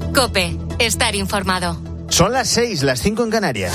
COPE. Estar informado. Son las 6, las 5 en Canarias.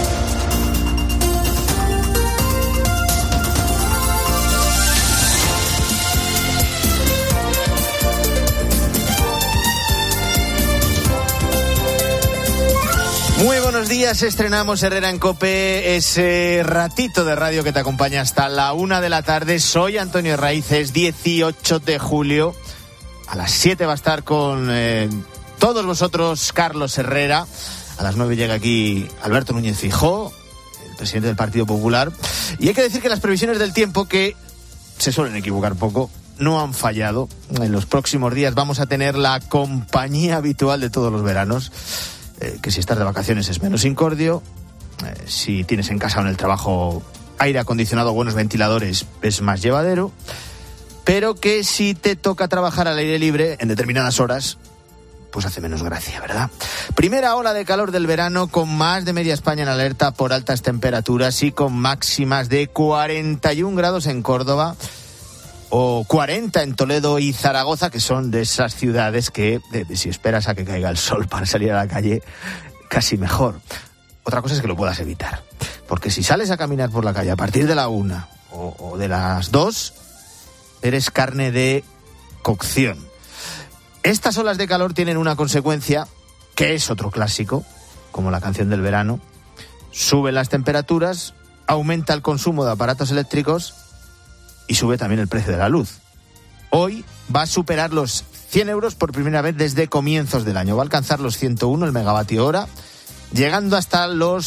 Muy buenos días, estrenamos Herrera en COPE, ese ratito de radio que te acompaña hasta la 1 de la tarde. Soy Antonio Raíces, 18 de julio. A las 7 va a estar con todos vosotros Carlos Herrera. A las 9 llega aquí Alberto Núñez Feijóo, el presidente del Partido Popular. Y hay que decir que las previsiones del tiempo, que se suelen equivocar poco, no han fallado. En los próximos días vamos a tener la compañía habitual de todos los veranos. Que si estás de vacaciones es menos incordio, si tienes en casa o en el trabajo aire acondicionado, buenos ventiladores, es más llevadero, pero que si te toca trabajar al aire libre en determinadas horas, pues hace menos gracia, ¿verdad? Primera ola de calor del verano, con más de media España en alerta por altas temperaturas y con máximas de 41 grados en Córdoba o 40 en Toledo y Zaragoza, que son de esas ciudades que, si esperas a que caiga el sol para salir a la calle, casi mejor. Otra cosa es que lo puedas evitar, porque si sales a caminar por la calle a partir de la 1 o de las 2, eres carne de cocción. Estas olas de calor tienen una consecuencia, que es otro clásico, como la canción del verano. Suben las temperaturas, aumenta el consumo de aparatos eléctricos y sube también el precio de la luz. Hoy va a superar los 100 euros por primera vez desde comienzos del año. Va a alcanzar los 101 el megavatio hora, llegando hasta los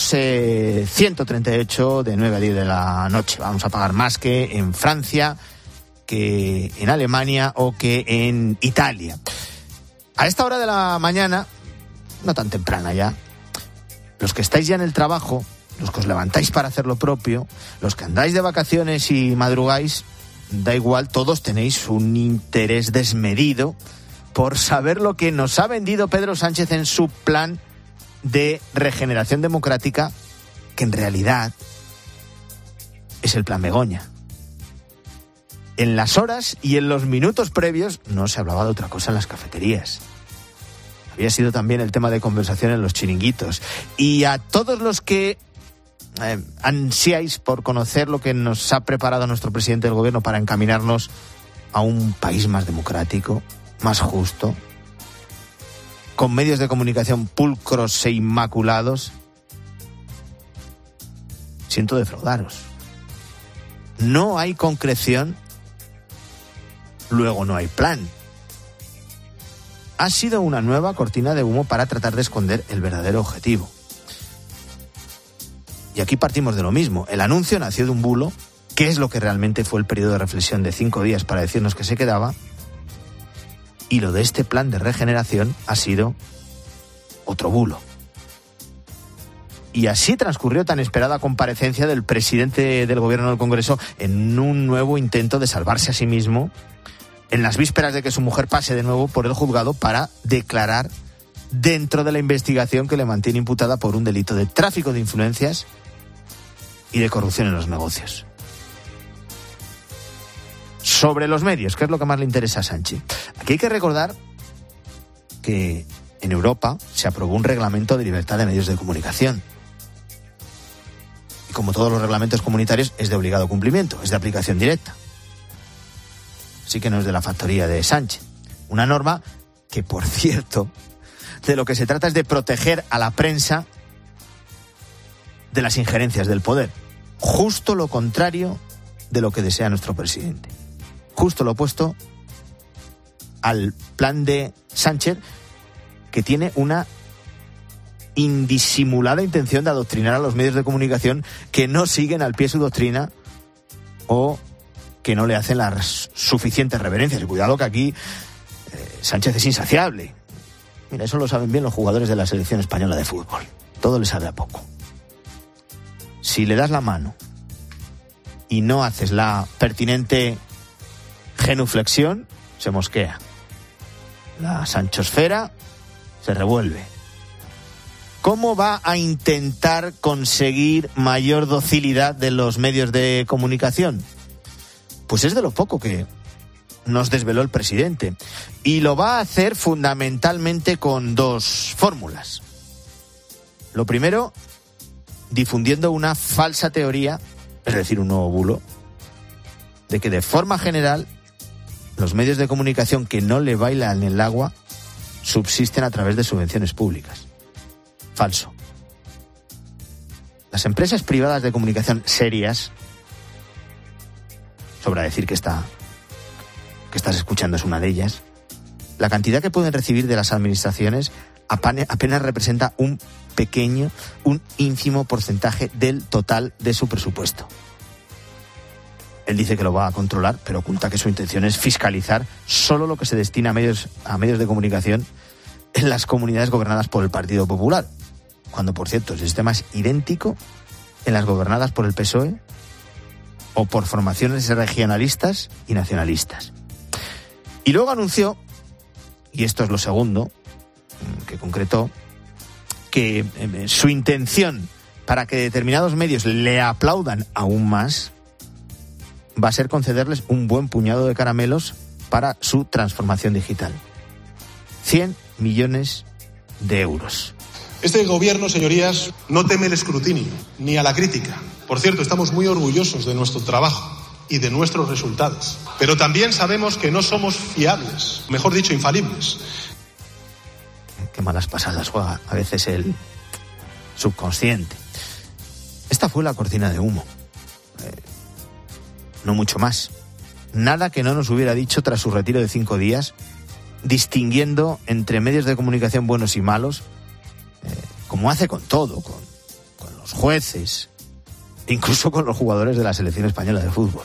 138 de 9 a 10 de la noche. Vamos a pagar más que en Francia, que en Alemania o que en Italia. A esta hora de la mañana, no tan temprana ya, los que estáis ya en el trabajo, los que os levantáis para hacer lo propio, los que andáis de vacaciones y madrugáis, da igual, todos tenéis un interés desmedido por saber lo que nos ha vendido Pedro Sánchez en su plan de regeneración democrática, que en realidad es el plan Begoña. En las horas y en los minutos previos no se hablaba de otra cosa en las cafeterías. Había sido también el tema de conversación en los chiringuitos. Y a todos los que ansiáis por conocer lo que nos ha preparado nuestro presidente del gobierno para encaminarnos a un país más democrático, más justo, con medios de comunicación pulcros e inmaculados, siento defraudaros. No hay concreción, luego no hay plan. Ha sido una nueva cortina de humo para tratar de esconder el verdadero objetivo. Y aquí partimos de lo mismo. El anuncio nació de un bulo, que es lo que realmente fue el periodo de reflexión de 5 días para decirnos que se quedaba, y lo de este plan de regeneración ha sido otro bulo. Y así transcurrió tan esperada comparecencia del presidente del gobierno del Congreso en un nuevo intento de salvarse a sí mismo, en las vísperas de que su mujer pase de nuevo por el juzgado para declarar dentro de la investigación que le mantiene imputada por un delito de tráfico de influencias y de corrupción en los negocios. Sobre los medios, ¿qué es lo que más le interesa a Sánchez? Aquí hay que recordar que en Europa se aprobó un reglamento de libertad de medios de comunicación. Y como todos los reglamentos comunitarios, es de obligado cumplimiento, es de aplicación directa. Así que no es de la factoría de Sánchez. Una norma que, por cierto, de lo que se trata es de proteger a la prensa de las injerencias del poder. Justo lo contrario de lo que desea nuestro presidente. Justo lo opuesto al plan de Sánchez, que tiene una indisimulada intención de adoctrinar a los medios de comunicación que no siguen al pie su doctrina o que no le hacen las suficientes reverencias. Y cuidado que aquí Sánchez es insaciable. Mira, eso lo saben bien los jugadores de la selección española de fútbol. Todo le sabe a poco. Si le das la mano y no haces la pertinente genuflexión, se mosquea. La sanchosfera se revuelve. ¿Cómo va a intentar conseguir mayor docilidad de los medios de comunicación? Pues es de lo poco que nos desveló el presidente. Y lo va a hacer fundamentalmente con dos fórmulas. Lo primero, difundiendo una falsa teoría, es decir, un nuevo bulo, de que de forma general los medios de comunicación que no le bailan el agua subsisten a través de subvenciones públicas. Falso. Las empresas privadas de comunicación serias, sobra decir que estás escuchando es una de ellas, la cantidad que pueden recibir de las administraciones apenas representa un ínfimo porcentaje del total de su presupuesto. Él dice que lo va a controlar, pero oculta que su intención es fiscalizar solo lo que se destina a medios de comunicación en las comunidades gobernadas por el Partido Popular, cuando, por cierto, el sistema es idéntico en las gobernadas por el PSOE o por formaciones regionalistas y nacionalistas. Y luego anunció, y esto es lo segundo que concretó, que su intención para que determinados medios le aplaudan aún más va a ser concederles un buen puñado de caramelos para su transformación digital. 100 millones de euros. Este gobierno, señorías, no teme el escrutinio ni a la crítica. Por cierto, estamos muy orgullosos de nuestro trabajo y de nuestros resultados. Pero también sabemos que no somos fiables, mejor dicho, infalibles. Qué malas pasadas juega a veces el subconsciente. Esta fue la cortina de humo. No mucho más. Nada que no nos hubiera dicho tras su retiro de 5 días, distinguiendo entre medios de comunicación buenos y malos, como hace con todo, con los jueces, incluso con los jugadores de la selección española de fútbol.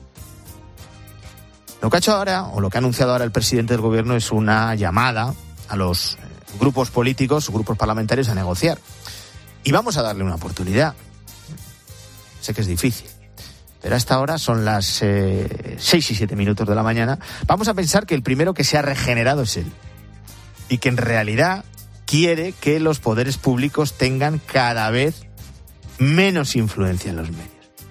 Lo que ha hecho ahora, o lo que ha anunciado ahora el presidente del gobierno, es una llamada a los grupos políticos, grupos parlamentarios a negociar. Y vamos a darle una oportunidad. Sé que es difícil, pero a esta hora son las 6 y 7 minutos de la mañana. Vamos a pensar que el primero que se ha regenerado es él. Y que en realidad quiere que los poderes públicos tengan cada vez menos influencia en los medios.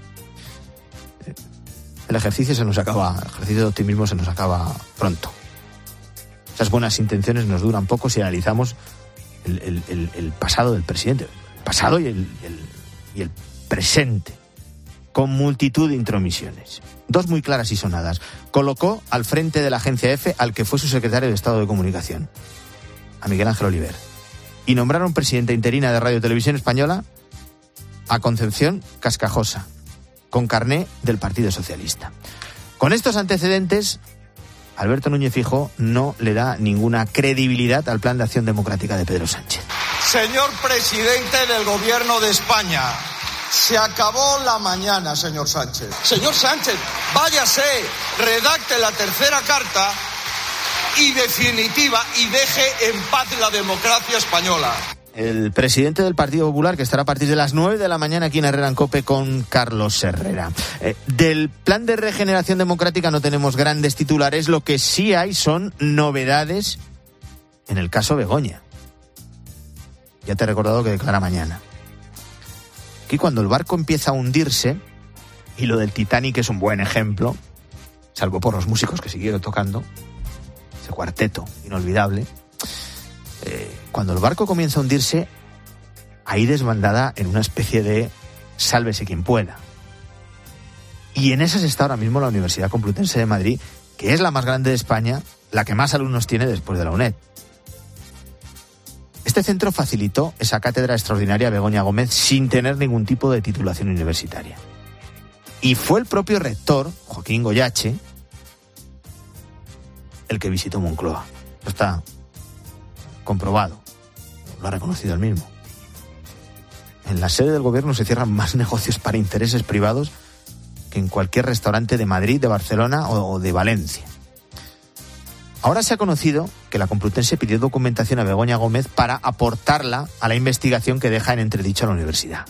El ejercicio de optimismo se nos acaba pronto. Esas buenas intenciones nos duran poco si analizamos el pasado del presidente. El pasado y el presente, con multitud de intromisiones. Dos muy claras y sonadas. Colocó al frente de la agencia EFE al que fue su secretario de Estado de Comunicación, a Miguel Ángel Oliver. Y nombraron presidenta interina de Radio Televisión Española a Concepción Cascajosa, con carné del Partido Socialista. Con estos antecedentes, Alberto Núñez Feijóo no le da ninguna credibilidad al Plan de Acción Democrática de Pedro Sánchez. Señor presidente del Gobierno de España, se acabó la mañana, señor Sánchez. Señor Sánchez, váyase, redacte la tercera carta y definitiva y deje en paz la democracia española. El presidente del Partido Popular, que estará a partir de las 9 de la mañana aquí en Herrera en COPE con Carlos Herrera. Del plan de regeneración democrática no tenemos grandes titulares, lo que sí hay son novedades en el caso Begoña. Ya te he recordado que declara mañana. Aquí cuando el barco empieza a hundirse, y lo del Titanic es un buen ejemplo, salvo por los músicos que siguieron tocando, ese cuarteto inolvidable, cuando el barco comienza a hundirse, hay desbandada en una especie de sálvese quien pueda. Y en esas está ahora mismo la Universidad Complutense de Madrid, que es la más grande de España, la que más alumnos tiene después de la UNED. Este centro facilitó esa cátedra extraordinaria a Begoña Gómez sin tener ningún tipo de titulación universitaria. Y fue el propio rector, Joaquín Goyache, el que visitó Moncloa. Está comprobado, lo ha reconocido él mismo. En la sede del gobierno se cierran más negocios para intereses privados que en cualquier restaurante de Madrid, de Barcelona o de Valencia. Ahora se ha conocido que la Complutense pidió documentación a Begoña Gómez para aportarla a la investigación que deja en entredicho a la universidad.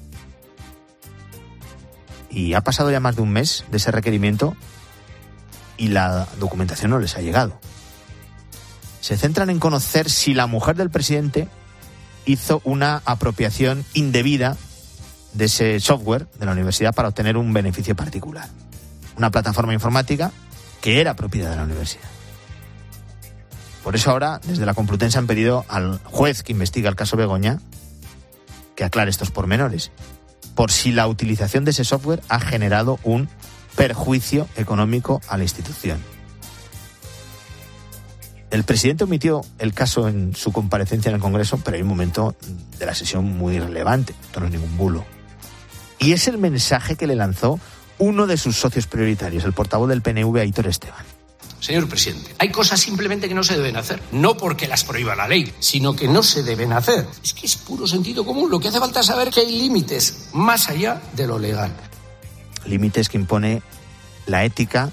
Y ha pasado ya más de un mes de ese requerimiento y la documentación no les ha llegado. Se centran en conocer si la mujer del presidente hizo una apropiación indebida de ese software de la universidad para obtener un beneficio particular. Una plataforma informática que era propiedad de la universidad. Por eso ahora, desde la Complutense, han pedido al juez que investiga el caso Begoña que aclare estos pormenores, por si la utilización de ese software ha generado un perjuicio económico a la institución. El presidente omitió el caso en su comparecencia en el Congreso, pero hay un momento de la sesión muy relevante, esto no es ningún bulo. Y es el mensaje que le lanzó uno de sus socios prioritarios, el portavoz del PNV, Aitor Esteban. Señor presidente, hay cosas simplemente que no se deben hacer. No porque las prohíba la ley, sino que no se deben hacer. Es que es puro sentido común. Lo que hace falta es saber que hay límites más allá de lo legal. Límites que impone la ética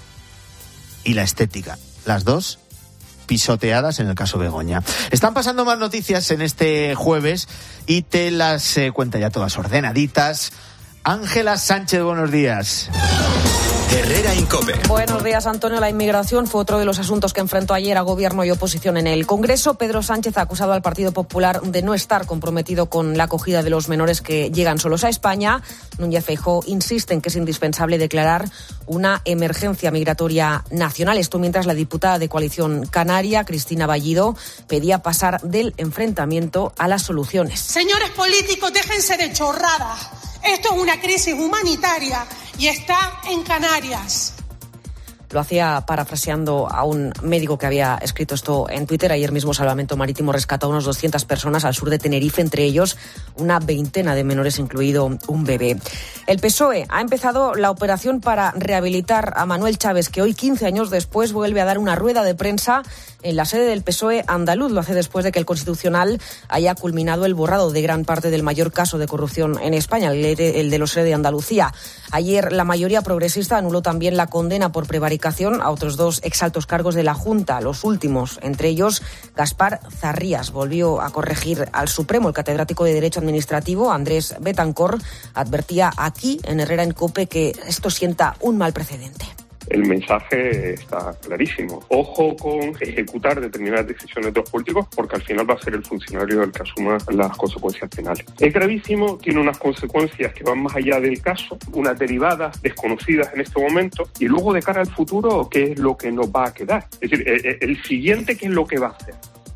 y la estética. Las dos pisoteadas en el caso Begoña. Están pasando más noticias en este jueves y te las cuenta ya todas ordenaditas. Ángela Sánchez, buenos días. Herrera Incope. Buenos días, Antonio. La inmigración fue otro de los asuntos que enfrentó ayer a gobierno y oposición en el Congreso. Pedro Sánchez ha acusado al Partido Popular de no estar comprometido con la acogida de los menores que llegan solos a España. Núñez Feijóo insiste en que es indispensable declarar una emergencia migratoria nacional. Esto mientras la diputada de Coalición Canaria, Cristina Ballido, pedía pasar del enfrentamiento a las soluciones. Señores políticos, déjense de chorradas. Esto es una crisis humanitaria y está en Canarias. Lo hacía parafraseando a un médico que había escrito esto en Twitter. Ayer mismo Salvamento Marítimo rescató a unas 200 personas al sur de Tenerife, entre ellos una veintena de menores, incluido un bebé. El PSOE ha empezado la operación para rehabilitar a Manuel Chávez, que hoy, 15 años después, vuelve a dar una rueda de prensa en la sede del PSOE andaluz. Lo hace después de que el Constitucional haya culminado el borrado de gran parte del mayor caso de corrupción en España, el de los ERE de Andalucía. Ayer la mayoría progresista anuló también la condena por prevaricación a otros dos exaltos cargos de la Junta, los últimos, entre ellos Gaspar Zarrías. Volvió a corregir al Supremo. El catedrático de Derecho Administrativo, Andrés Betancor, advertía aquí en Herrera en COPE que esto sienta un mal precedente. El mensaje está clarísimo. Ojo con ejecutar determinadas decisiones de los políticos, porque al final va a ser el funcionario el que asuma las consecuencias penales. Es gravísimo, tiene unas consecuencias que van más allá del caso, unas derivadas desconocidas en este momento, y luego de cara al futuro, ¿qué es lo que nos va a quedar? Es decir, el siguiente, ¿qué es lo que va a hacer?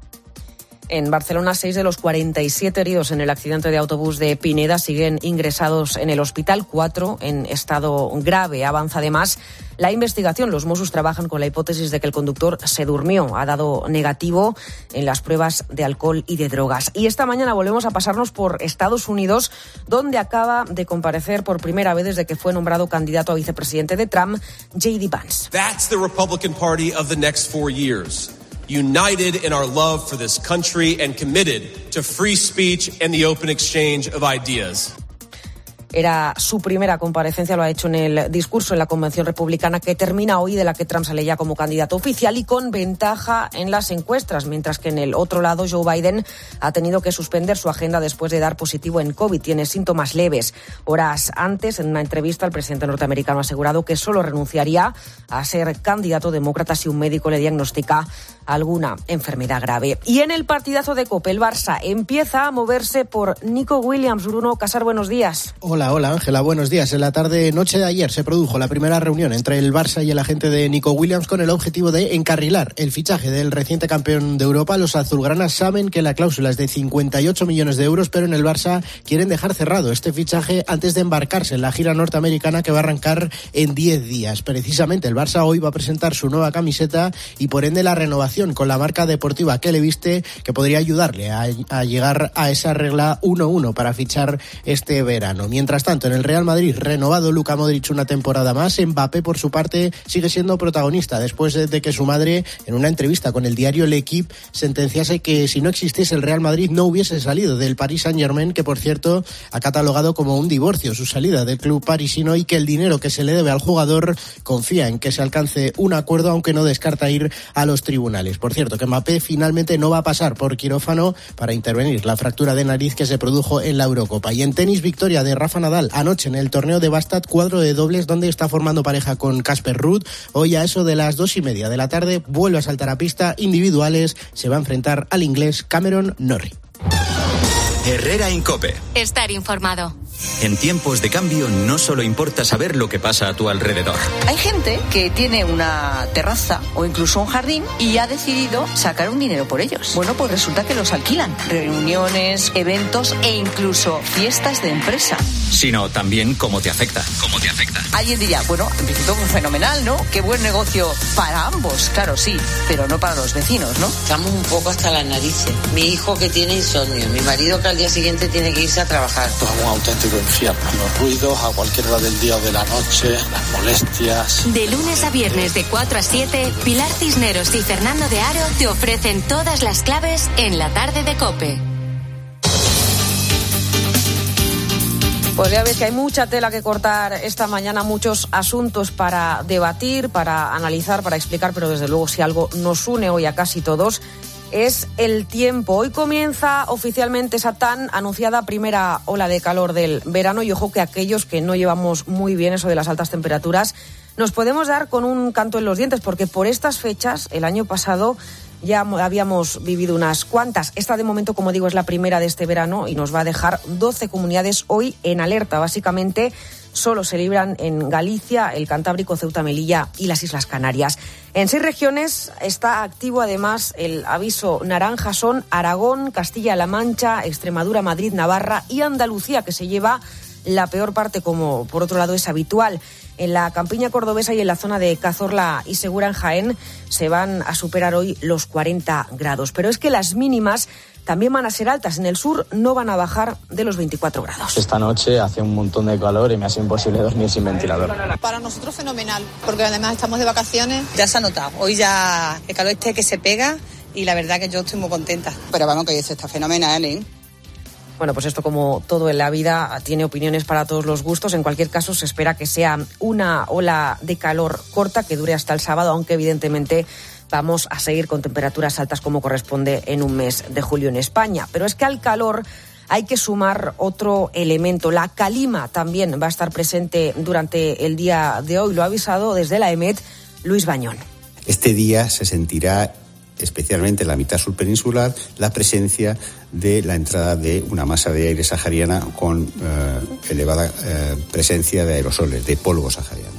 En Barcelona, 6 de los 47 heridos en el accidente de autobús de Pineda siguen ingresados en el hospital, 4 en estado grave. Avanza además la investigación. Los Mossos trabajan con la hipótesis de que el conductor se durmió. Ha dado negativo en las pruebas de alcohol y de drogas. Y esta mañana volvemos a pasarnos por Estados Unidos, donde acaba de comparecer por primera vez desde que fue nombrado candidato a vicepresidente de Trump, J.D. Vance. That's the Republican Party of the next 4 years. United in our love for this country and committed to free speech and the open exchange of ideas. Era su primera comparecencia, lo ha hecho en el discurso en la Convención Republicana que termina hoy, de la que Trump sale ya como candidato oficial y con ventaja en las encuestas, mientras que en el otro lado Joe Biden ha tenido que suspender su agenda después de dar positivo en COVID. Tiene síntomas leves. Horas antes, en una entrevista, el presidente norteamericano ha asegurado que solo renunciaría a ser candidato demócrata si un médico le diagnostica alguna enfermedad grave. Y en el partidazo de COPE, el Barça empieza a moverse por Nico Williams. Bruno Casar, buenos días. Hola Ángela, buenos días. En la tarde-noche de ayer se produjo la primera reunión entre el Barça y el agente de Nico Williams con el objetivo de encarrilar el fichaje del reciente campeón de Europa. Los azulgranas saben que la cláusula es de 58 millones de euros, pero en el Barça quieren dejar cerrado este fichaje antes de embarcarse en la gira norteamericana que va a arrancar en 10 días. Precisamente el Barça hoy va a presentar su nueva camiseta y por ende la renovación con la marca deportiva que le viste, que podría ayudarle a llegar a esa regla 1-1 para fichar este verano. Mientras tanto, en el Real Madrid, renovado Luka Modric una temporada más. Mbappé, por su parte, sigue siendo protagonista después de que su madre, en una entrevista con el diario L'Equipe, sentenciase que si no existiese el Real Madrid no hubiese salido del Paris Saint-Germain, que por cierto ha catalogado como un divorcio su salida del club parisino, y que el dinero que se le debe al jugador confía en que se alcance un acuerdo, aunque no descarta ir a los tribunales. Por cierto, que Mbappé finalmente no va a pasar por quirófano para intervenir la fractura de nariz que se produjo en la Eurocopa. Y en tenis, victoria de Rafa Nadal anoche en el torneo de Bastad, cuadro de dobles, donde está formando pareja con Casper Ruud. Hoy a eso de las 2:30 de la tarde vuelve a saltar a pista. Individuales, se va a enfrentar al inglés Cameron Norrie. Herrera Incope. Estar informado. En tiempos de cambio no solo importa saber lo que pasa a tu alrededor. Hay gente que tiene una terraza o incluso un jardín y ha decidido sacar un dinero por ellos. Bueno, pues resulta que los alquilan. Reuniones, eventos e incluso fiestas de empresa. Sino también cómo te afecta. Alguien diría, bueno, en principio fenomenal, ¿no? Qué buen negocio para ambos, claro, sí, pero no para los vecinos, ¿no? Estamos un poco hasta las narices. Mi hijo que tiene insomnio, mi marido que al día siguiente tiene que irse a trabajar. Esto es un auténtico infierno. Los ruidos a cualquier hora del día o de la noche, las molestias. De lunes a viernes de 4 a 7, Pilar Cisneros y Fernando de Aro te ofrecen todas las claves en la tarde de COPE. Pues ya ves que hay mucha tela que cortar esta mañana, muchos asuntos para debatir, para analizar, para explicar, pero desde luego si algo nos une hoy a casi todos es el tiempo. Hoy comienza oficialmente esa tan anunciada primera ola de calor del verano y ojo que aquellos que no llevamos muy bien eso de las altas temperaturas nos podemos dar con un canto en los dientes porque por estas fechas, el año pasado, ya habíamos vivido unas cuantas. Esta de momento, como digo, es la primera de este verano y nos va a dejar 12 comunidades hoy en alerta. Básicamente solo se libran en Galicia, el Cantábrico, Ceuta, Melilla y las Islas Canarias. En 6 regiones está activo además el aviso naranja. Son Aragón, Castilla-La Mancha, Extremadura, Madrid, Navarra y Andalucía, que se lleva la peor parte, como por otro lado es habitual. En la campiña cordobesa y en la zona de Cazorla y Segura en Jaén se van a superar hoy los 40 grados. Pero es que las mínimas también van a ser altas. En el sur no van a bajar de los 24 grados. Esta noche hace un montón de calor y me ha sido imposible dormir sin ventilador. Para nosotros fenomenal, porque además estamos de vacaciones. Ya se ha notado. Hoy ya el calor que se pega y la verdad que yo estoy muy contenta. Pero vamos, que eso está fenomenal, ¿eh? Bueno, pues esto, como todo en la vida, tiene opiniones para todos los gustos. En cualquier caso, se espera que sea una ola de calor corta que dure hasta el sábado, aunque evidentemente vamos a seguir con temperaturas altas como corresponde en un mes de julio en España. Pero es que al calor hay que sumar otro elemento. La calima también va a estar presente durante el día de hoy. Lo ha avisado desde la EMET Luis Bañón. Este día se sentirá, especialmente en la mitad sur peninsular, la presencia de la entrada de una masa de aire sahariana con elevada presencia de aerosoles, de polvo sahariano.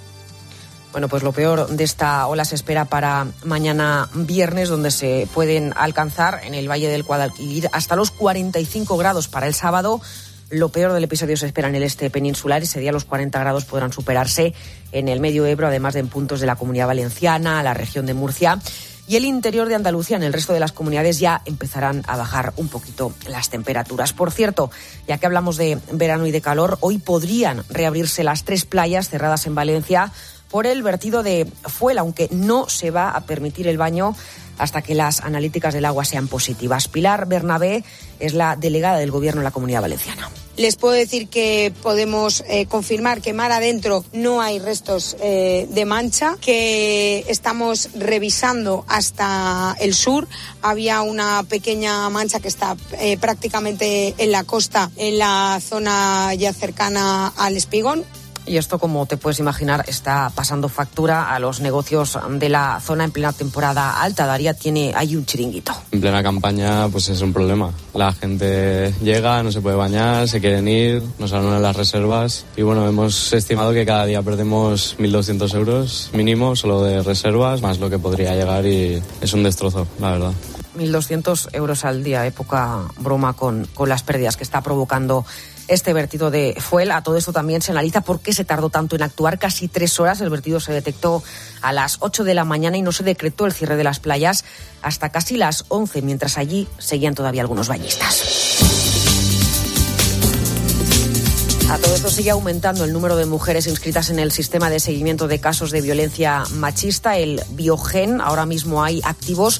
Bueno, pues lo peor de esta ola se espera para mañana viernes, donde se pueden alcanzar en el Valle del Guadalquivir hasta los 45 grados. Para el sábado, lo peor del episodio se espera en el este peninsular. Ese día los 40 grados podrán superarse en el Medio Ebro, además de en puntos de la Comunidad Valenciana, la región de Murcia y el interior de Andalucía. En el resto de las comunidades ya empezarán a bajar un poquito las temperaturas. Por cierto, ya que hablamos de verano y de calor, hoy podrían reabrirse las 3 playas cerradas en Valencia por el vertido de fuel, aunque no se va a permitir el baño hasta que las analíticas del agua sean positivas. Pilar Bernabé es la delegada del Gobierno en la Comunidad Valenciana. Les puedo decir que podemos confirmar que mar adentro no hay restos de mancha, que estamos revisando hasta el sur. Había una pequeña mancha que está prácticamente en la costa, en la zona ya cercana al Espigón. Y esto, como te puedes imaginar, está pasando factura a los negocios de la zona en plena temporada alta. Daría tiene ahí un chiringuito. En plena campaña pues es un problema. La gente llega, no se puede bañar, se quieren ir, nos anulan las reservas y bueno, hemos estimado que cada día perdemos 1.200 euros mínimo solo de reservas, más lo que podría llegar, y es un destrozo, la verdad. 1.200 euros al día, poca broma con las pérdidas que está provocando este vertido de fuel. A todo esto también se analiza por qué se tardó tanto en actuar, casi 3 horas. El vertido se detectó a las 8 de la mañana y no se decretó el cierre de las playas hasta casi las 11, mientras allí seguían todavía algunos bañistas. A todo esto sigue aumentando el número de mujeres inscritas en el sistema de seguimiento de casos de violencia machista, el Biogen. Ahora mismo hay activos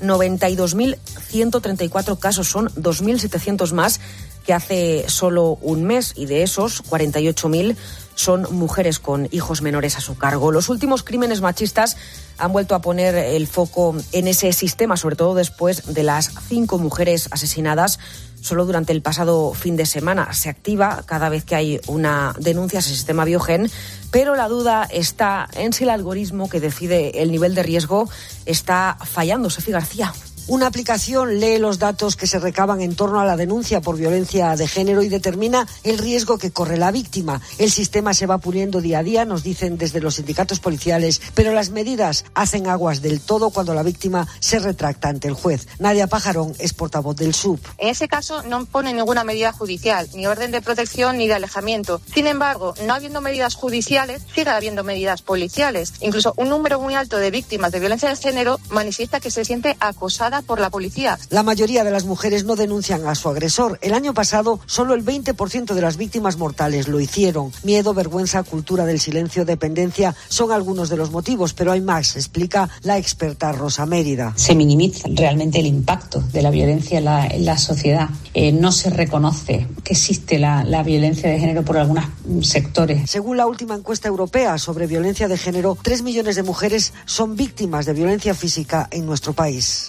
92.134 casos, son 2.700 más que hace solo un mes, y de esos 48.000 son mujeres con hijos menores a su cargo. Los últimos crímenes machistas han vuelto a poner el foco en ese sistema, sobre todo después de las 5 mujeres asesinadas solo durante el pasado fin de semana. Se activa cada vez que hay una denuncia a ese sistema Biogen, pero la duda está en si el algoritmo que decide el nivel de riesgo está fallando. Sofía García. Una aplicación lee los datos que se recaban en torno a la denuncia por violencia de género y determina el riesgo que corre la víctima. El sistema se va puliendo día a día, nos dicen desde los sindicatos policiales, pero las medidas hacen aguas del todo cuando la víctima se retracta ante el juez. Nadia Pajarón es portavoz del SUB. En ese caso no pone ninguna medida judicial, ni orden de protección ni de alejamiento. Sin embargo, no habiendo medidas judiciales, sigue habiendo medidas policiales. Incluso un número muy alto de víctimas de violencia de género manifiesta que se siente acosada por la policía. La mayoría de las mujeres no denuncian a su agresor. El año pasado, solo el 20% de las víctimas mortales lo hicieron. Miedo, vergüenza, cultura del silencio, dependencia son algunos de los motivos, pero hay más, explica la experta Rosa Mérida. Se minimiza realmente el impacto de la violencia en la sociedad. No se reconoce que existe la violencia de género por algunos sectores. Según la última encuesta europea sobre violencia de género, 3 millones de mujeres son víctimas de violencia física en nuestro país.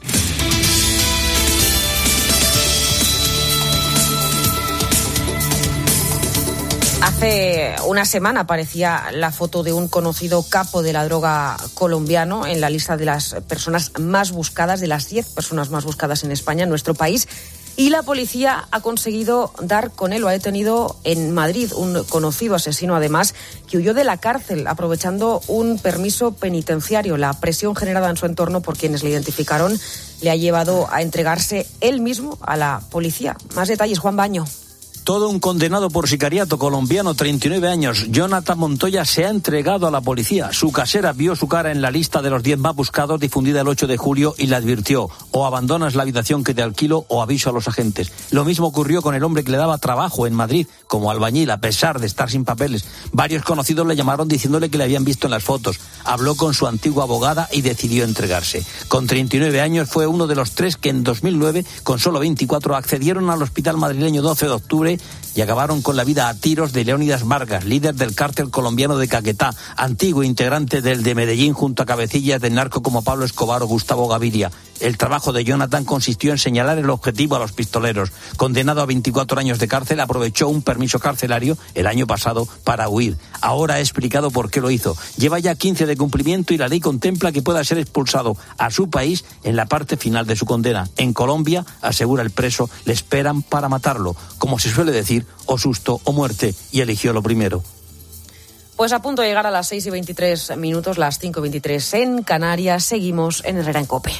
Hace una semana aparecía la foto de un conocido capo de la droga colombiano en la lista de las personas más buscadas, de las 10 personas más buscadas en España, en nuestro país. Y la policía ha conseguido dar con él, lo ha detenido en Madrid, un conocido asesino además, que huyó de la cárcel aprovechando un permiso penitenciario. La presión generada en su entorno por quienes le identificaron le ha llevado a entregarse él mismo a la policía. Más detalles, Juan Baño. Todo un condenado por sicariato colombiano, 39 años, Jonathan Montoya, se ha entregado a la policía. Su casera vio su cara en la lista de los 10 más buscados difundida el 8 de julio y le advirtió: o abandonas la habitación que te alquilo o aviso a los agentes. Lo mismo ocurrió con el hombre que le daba trabajo en Madrid como albañil, a pesar de estar sin papeles. Varios conocidos le llamaron diciéndole que le habían visto en las fotos. Habló con su antigua abogada y decidió entregarse. Con 39 años fue uno de los 3 que en 2009, con solo 24, accedieron al hospital madrileño 12 de octubre y acabaron con la vida a tiros de Leónidas Vargas, líder del cártel colombiano de Caquetá, antiguo integrante del de Medellín junto a cabecillas del narco como Pablo Escobar o Gustavo Gaviria. El trabajo de Jonathan consistió en señalar el objetivo a los pistoleros. Condenado a 24 años de cárcel, aprovechó un permiso carcelario el año pasado para huir. Ahora ha explicado por qué lo hizo. Lleva ya 15 de cumplimiento y la ley contempla que pueda ser expulsado a su país en la parte final de su condena. En Colombia, asegura el preso, le esperan para matarlo. Como se suele decir, o susto o muerte, y eligió lo primero. Pues a punto de llegar a las 6:23, las 5:23 en Canarias. Seguimos en Herrera en COPE.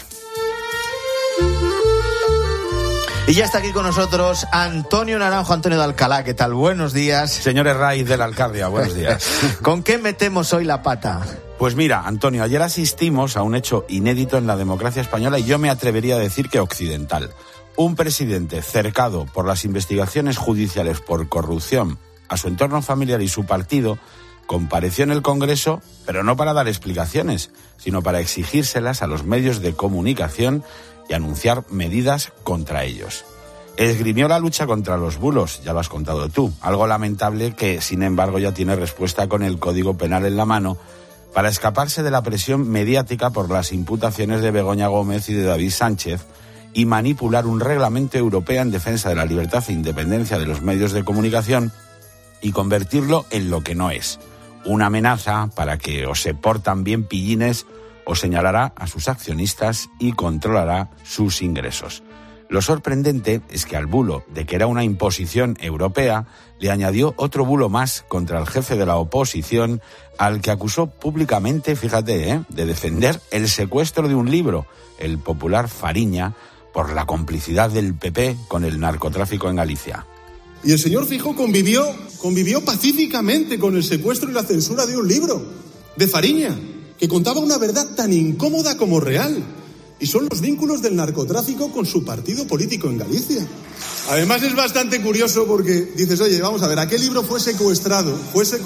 Y ya está aquí con nosotros Antonio Naranjo, Antonio de Alcalá. ¿Qué tal? Buenos días. Señores Raiz de la Alcarria, buenos días. ¿Con qué metemos hoy la pata? Pues mira, Antonio, ayer asistimos a un hecho inédito en la democracia española y yo me atrevería a decir que occidental. Un presidente cercado por las investigaciones judiciales por corrupción a su entorno familiar y su partido compareció en el Congreso, pero no para dar explicaciones, sino para exigírselas a los medios de comunicación y anunciar medidas contra ellos. Esgrimió la lucha contra los bulos, ya lo has contado tú, algo lamentable que, sin embargo, ya tiene respuesta con el Código Penal en la mano para escaparse de la presión mediática por las imputaciones de Begoña Gómez y de David Sánchez y manipular un reglamento europeo en defensa de la libertad e independencia de los medios de comunicación y convertirlo en lo que no es, una amenaza para que o se portan bien pillines o señalará a sus accionistas y controlará sus ingresos. Lo sorprendente es que al bulo de que era una imposición europea le añadió otro bulo más contra el jefe de la oposición, al que acusó públicamente, fíjate, de defender el secuestro de un libro, el popular Fariña, por la complicidad del PP con el narcotráfico en Galicia. Y el señor Feijóo convivió pacíficamente con el secuestro y la censura de un libro, de Fariña, que contaba una verdad tan incómoda como real. Y son los vínculos del narcotráfico con su partido político en Galicia. Además es bastante curioso porque dices, oye, vamos a ver, aquel libro fue secuestrado,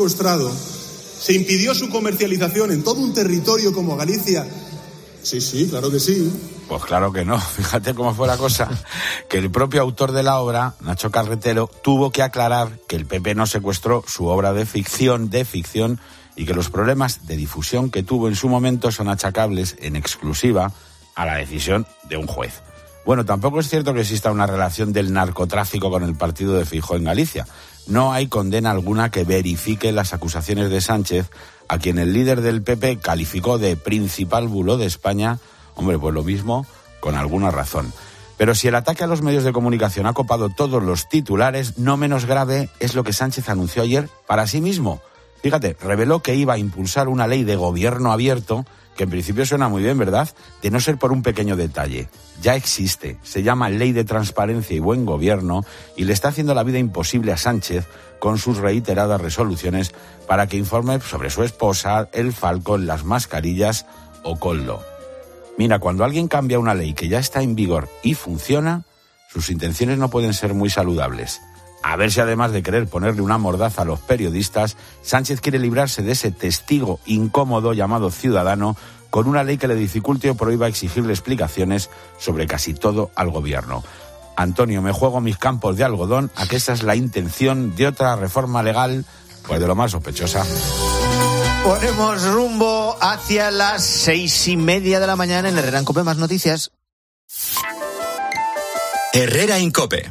se impidió su comercialización en todo un territorio como Galicia. Sí, claro que sí. Pues claro que no, fíjate cómo fue la cosa, que el propio autor de la obra, Nacho Carretero, tuvo que aclarar que el PP no secuestró su obra de ficción, y que los problemas de difusión que tuvo en su momento son achacables en exclusiva a la decisión de un juez. Bueno, tampoco es cierto que exista una relación del narcotráfico con el partido de Feijóo en Galicia. No hay condena alguna que verifique las acusaciones de Sánchez, a quien el líder del PP calificó de principal bulo de España. Hombre, pues lo mismo con alguna razón. Pero si el ataque a los medios de comunicación ha copado todos los titulares, no menos grave es lo que Sánchez anunció ayer para sí mismo. Fíjate, reveló que iba a impulsar una ley de gobierno abierto, que en principio suena muy bien, ¿verdad?, de no ser por un pequeño detalle. Ya existe, se llama Ley de Transparencia y Buen Gobierno y le está haciendo la vida imposible a Sánchez con sus reiteradas resoluciones para que informe sobre su esposa, el Falcon, las mascarillas o Coldo. Mira, cuando alguien cambia una ley que ya está en vigor y funciona, sus intenciones no pueden ser muy saludables. A ver si además de querer ponerle una mordaza a los periodistas, Sánchez quiere librarse de ese testigo incómodo llamado ciudadano con una ley que le dificulte o prohíba exigirle explicaciones sobre casi todo al gobierno. Antonio, me juego mis campos de algodón a que esa es la intención de otra reforma legal, pues de lo más sospechosa. Ponemos rumbo hacia las 6:30 de la mañana en Herrera en COPE. Más noticias. Herrera en COPE.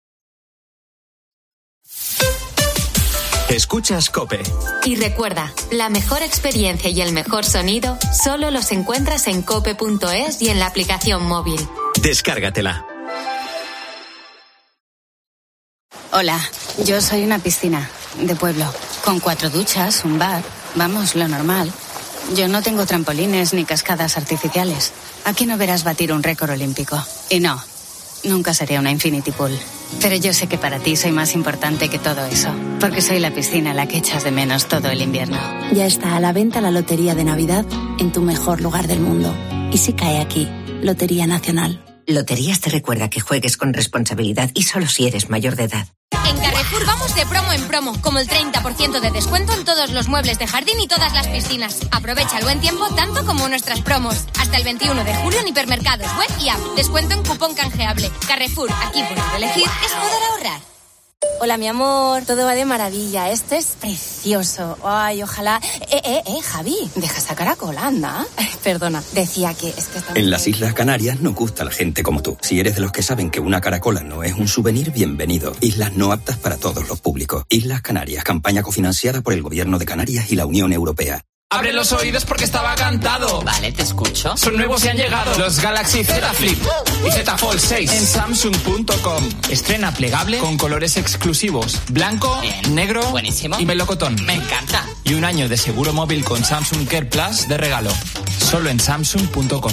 Escuchas COPE. Y recuerda, la mejor experiencia y el mejor sonido solo los encuentras en cope.es y en la aplicación móvil. Descárgatela. Hola, yo soy una piscina de pueblo, con 4 duchas, un bar, vamos, lo normal. Yo no tengo trampolines ni cascadas artificiales. Aquí no verás batir un récord olímpico. Y no, nunca seré una infinity pool. Pero yo sé que para ti soy más importante que todo eso, porque soy la piscina a la que echas de menos todo el invierno. Ya está a la venta la Lotería de Navidad en tu mejor lugar del mundo. Y si cae aquí, Lotería Nacional. Loterías te recuerda que juegues con responsabilidad y solo si eres mayor de edad. En Carrefour vamos de promo en promo, como el 30% de descuento en todos los muebles de jardín y todas las piscinas. Aprovecha el buen tiempo tanto como nuestras promos. Hasta el 21 de julio en hipermercados, web y app. Descuento en cupón canjeable. Carrefour, aquí poder elegir es poder ahorrar. Hola, mi amor, todo va de maravilla. Esto es precioso. Ay, ojalá... Javi, deja esa caracola, anda. Perdona, decía que es que... En las Islas Canarias nos gusta la gente como tú. Si eres de los que saben que una caracola no es un souvenir, bienvenido. Islas no aptas para todos los públicos. Islas Canarias, campaña cofinanciada por el Gobierno de Canarias y la Unión Europea. Abre los oídos porque estaba cantado. Vale, te escucho. Son nuevos y han llegado los Galaxy Z Flip y Z Fold 6 en Samsung.com. Estrena plegable con colores exclusivos: blanco, bien, negro, buenísimo, y melocotón. Me encanta. Y un año de seguro móvil con Samsung Care Plus de regalo. Solo en Samsung.com.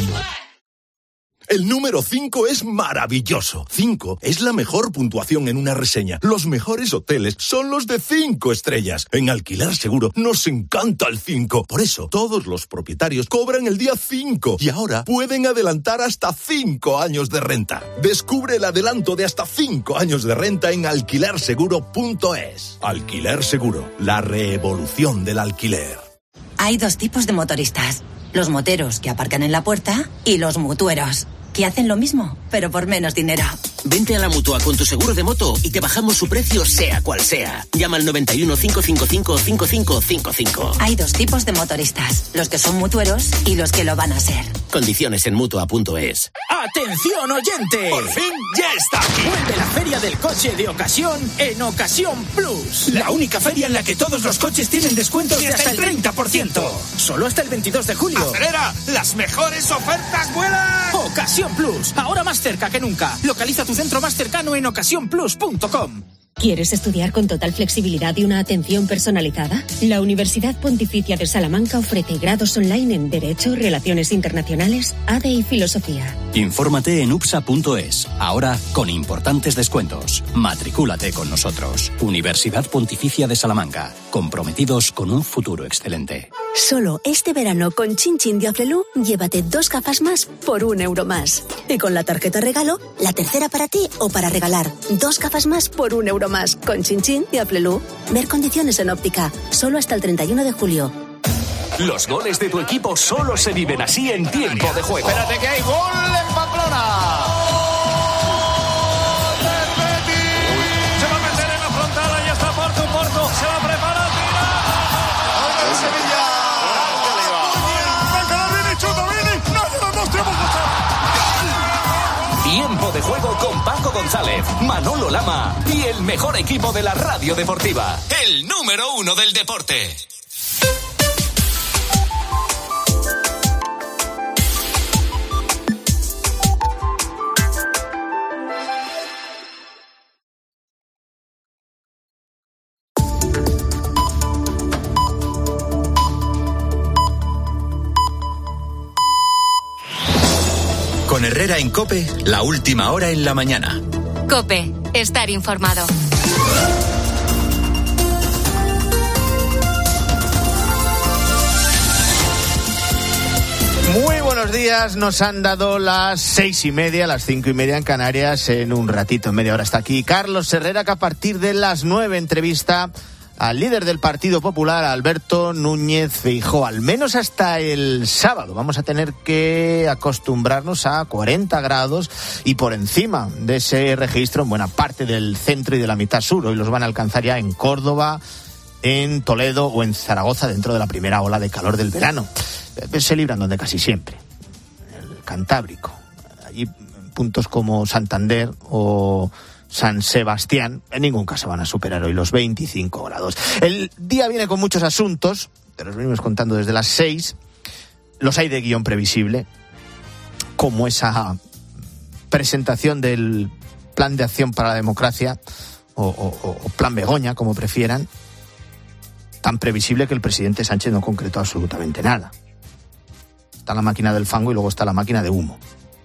El número 5 es maravilloso. 5 es la mejor puntuación en una reseña. Los mejores hoteles son los de 5 estrellas. En Alquiler Seguro nos encanta el 5. Por eso, todos los propietarios cobran el día 5 y ahora pueden adelantar hasta 5 años de renta. Descubre el adelanto de hasta 5 años de renta en alquilerseguro.es. Alquiler Seguro, la revolución del alquiler. Hay 2 tipos de motoristas. Los moteros que aparcan en la puerta y los mutueros, que hacen lo mismo, pero por menos dinero. Vente a la Mutua con tu seguro de moto y te bajamos su precio sea cual sea. Llama al 91 555 5555. Hay 2 tipos de motoristas, los que son mutueros y los que lo van a ser. Condiciones en Mutua.es. ¡Atención, oyente! ¡Por fin ya está aquí! Vuelve la Feria del Coche de Ocasión en Ocasión Plus. La única feria en la que todos los coches tienen descuentos de hasta el 30%. Solo hasta el 22 de julio. ¡Acelera! ¡Las mejores ofertas vuelan! Ocasión Plus, ahora más cerca que nunca. Localiza tu centro más cercano en ocasiónplus.com. ¿Quieres estudiar con total flexibilidad y una atención personalizada? La Universidad Pontificia de Salamanca ofrece grados online en Derecho, Relaciones Internacionales, ADE y Filosofía. Infórmate en upsa.es, ahora con importantes descuentos. Matricúlate con nosotros. Universidad Pontificia de Salamanca, comprometidos con un futuro excelente. Solo este verano con Chin Chin de Aflelu, llévate 2 gafas más por €1 más. Y con la tarjeta regalo, la tercera para ti o para regalar 2 gafas más por €1 más. Con Chin Chin de Aflelu. Ver condiciones en óptica. Solo hasta el 31 de julio. Los goles de tu equipo solo se viven así en tiempo de juego. Espérate que hay gol en Pamplona. Se va a meter en la frontal, ya está Porto, se va a preparar, tira. ¡Ahora el Sevilla! Tiempo de juego con Paco González, Manolo Lama y el mejor equipo de la radio deportiva. El número 1 del deporte. Herrera en COPE, la última hora en la mañana. COPE, estar informado. Muy buenos días, nos han dado las 6:30, las 5:30 en Canarias. En un ratito, en media hora, está aquí Carlos Herrera, que a partir de las 9 entrevista al líder del Partido Popular, Alberto Núñez Feijóo, al menos hasta el sábado. Vamos a tener que acostumbrarnos a 40 grados y por encima de ese registro en buena parte del centro y de la mitad sur. Hoy los van a alcanzar ya en Córdoba, en Toledo o en Zaragoza, dentro de la primera ola de calor del verano. Se libran donde casi siempre, el Cantábrico. Allí puntos como Santander o San Sebastián en ningún caso van a superar hoy los 25 grados. El día viene con muchos asuntos, te los venimos contando desde las 6. Los hay de guión previsible, como esa presentación del Plan de Acción para la Democracia o Plan Begoña, como prefieran, tan previsible que el presidente Sánchez no concretó absolutamente nada. Está la máquina del fango y luego está la máquina de humo.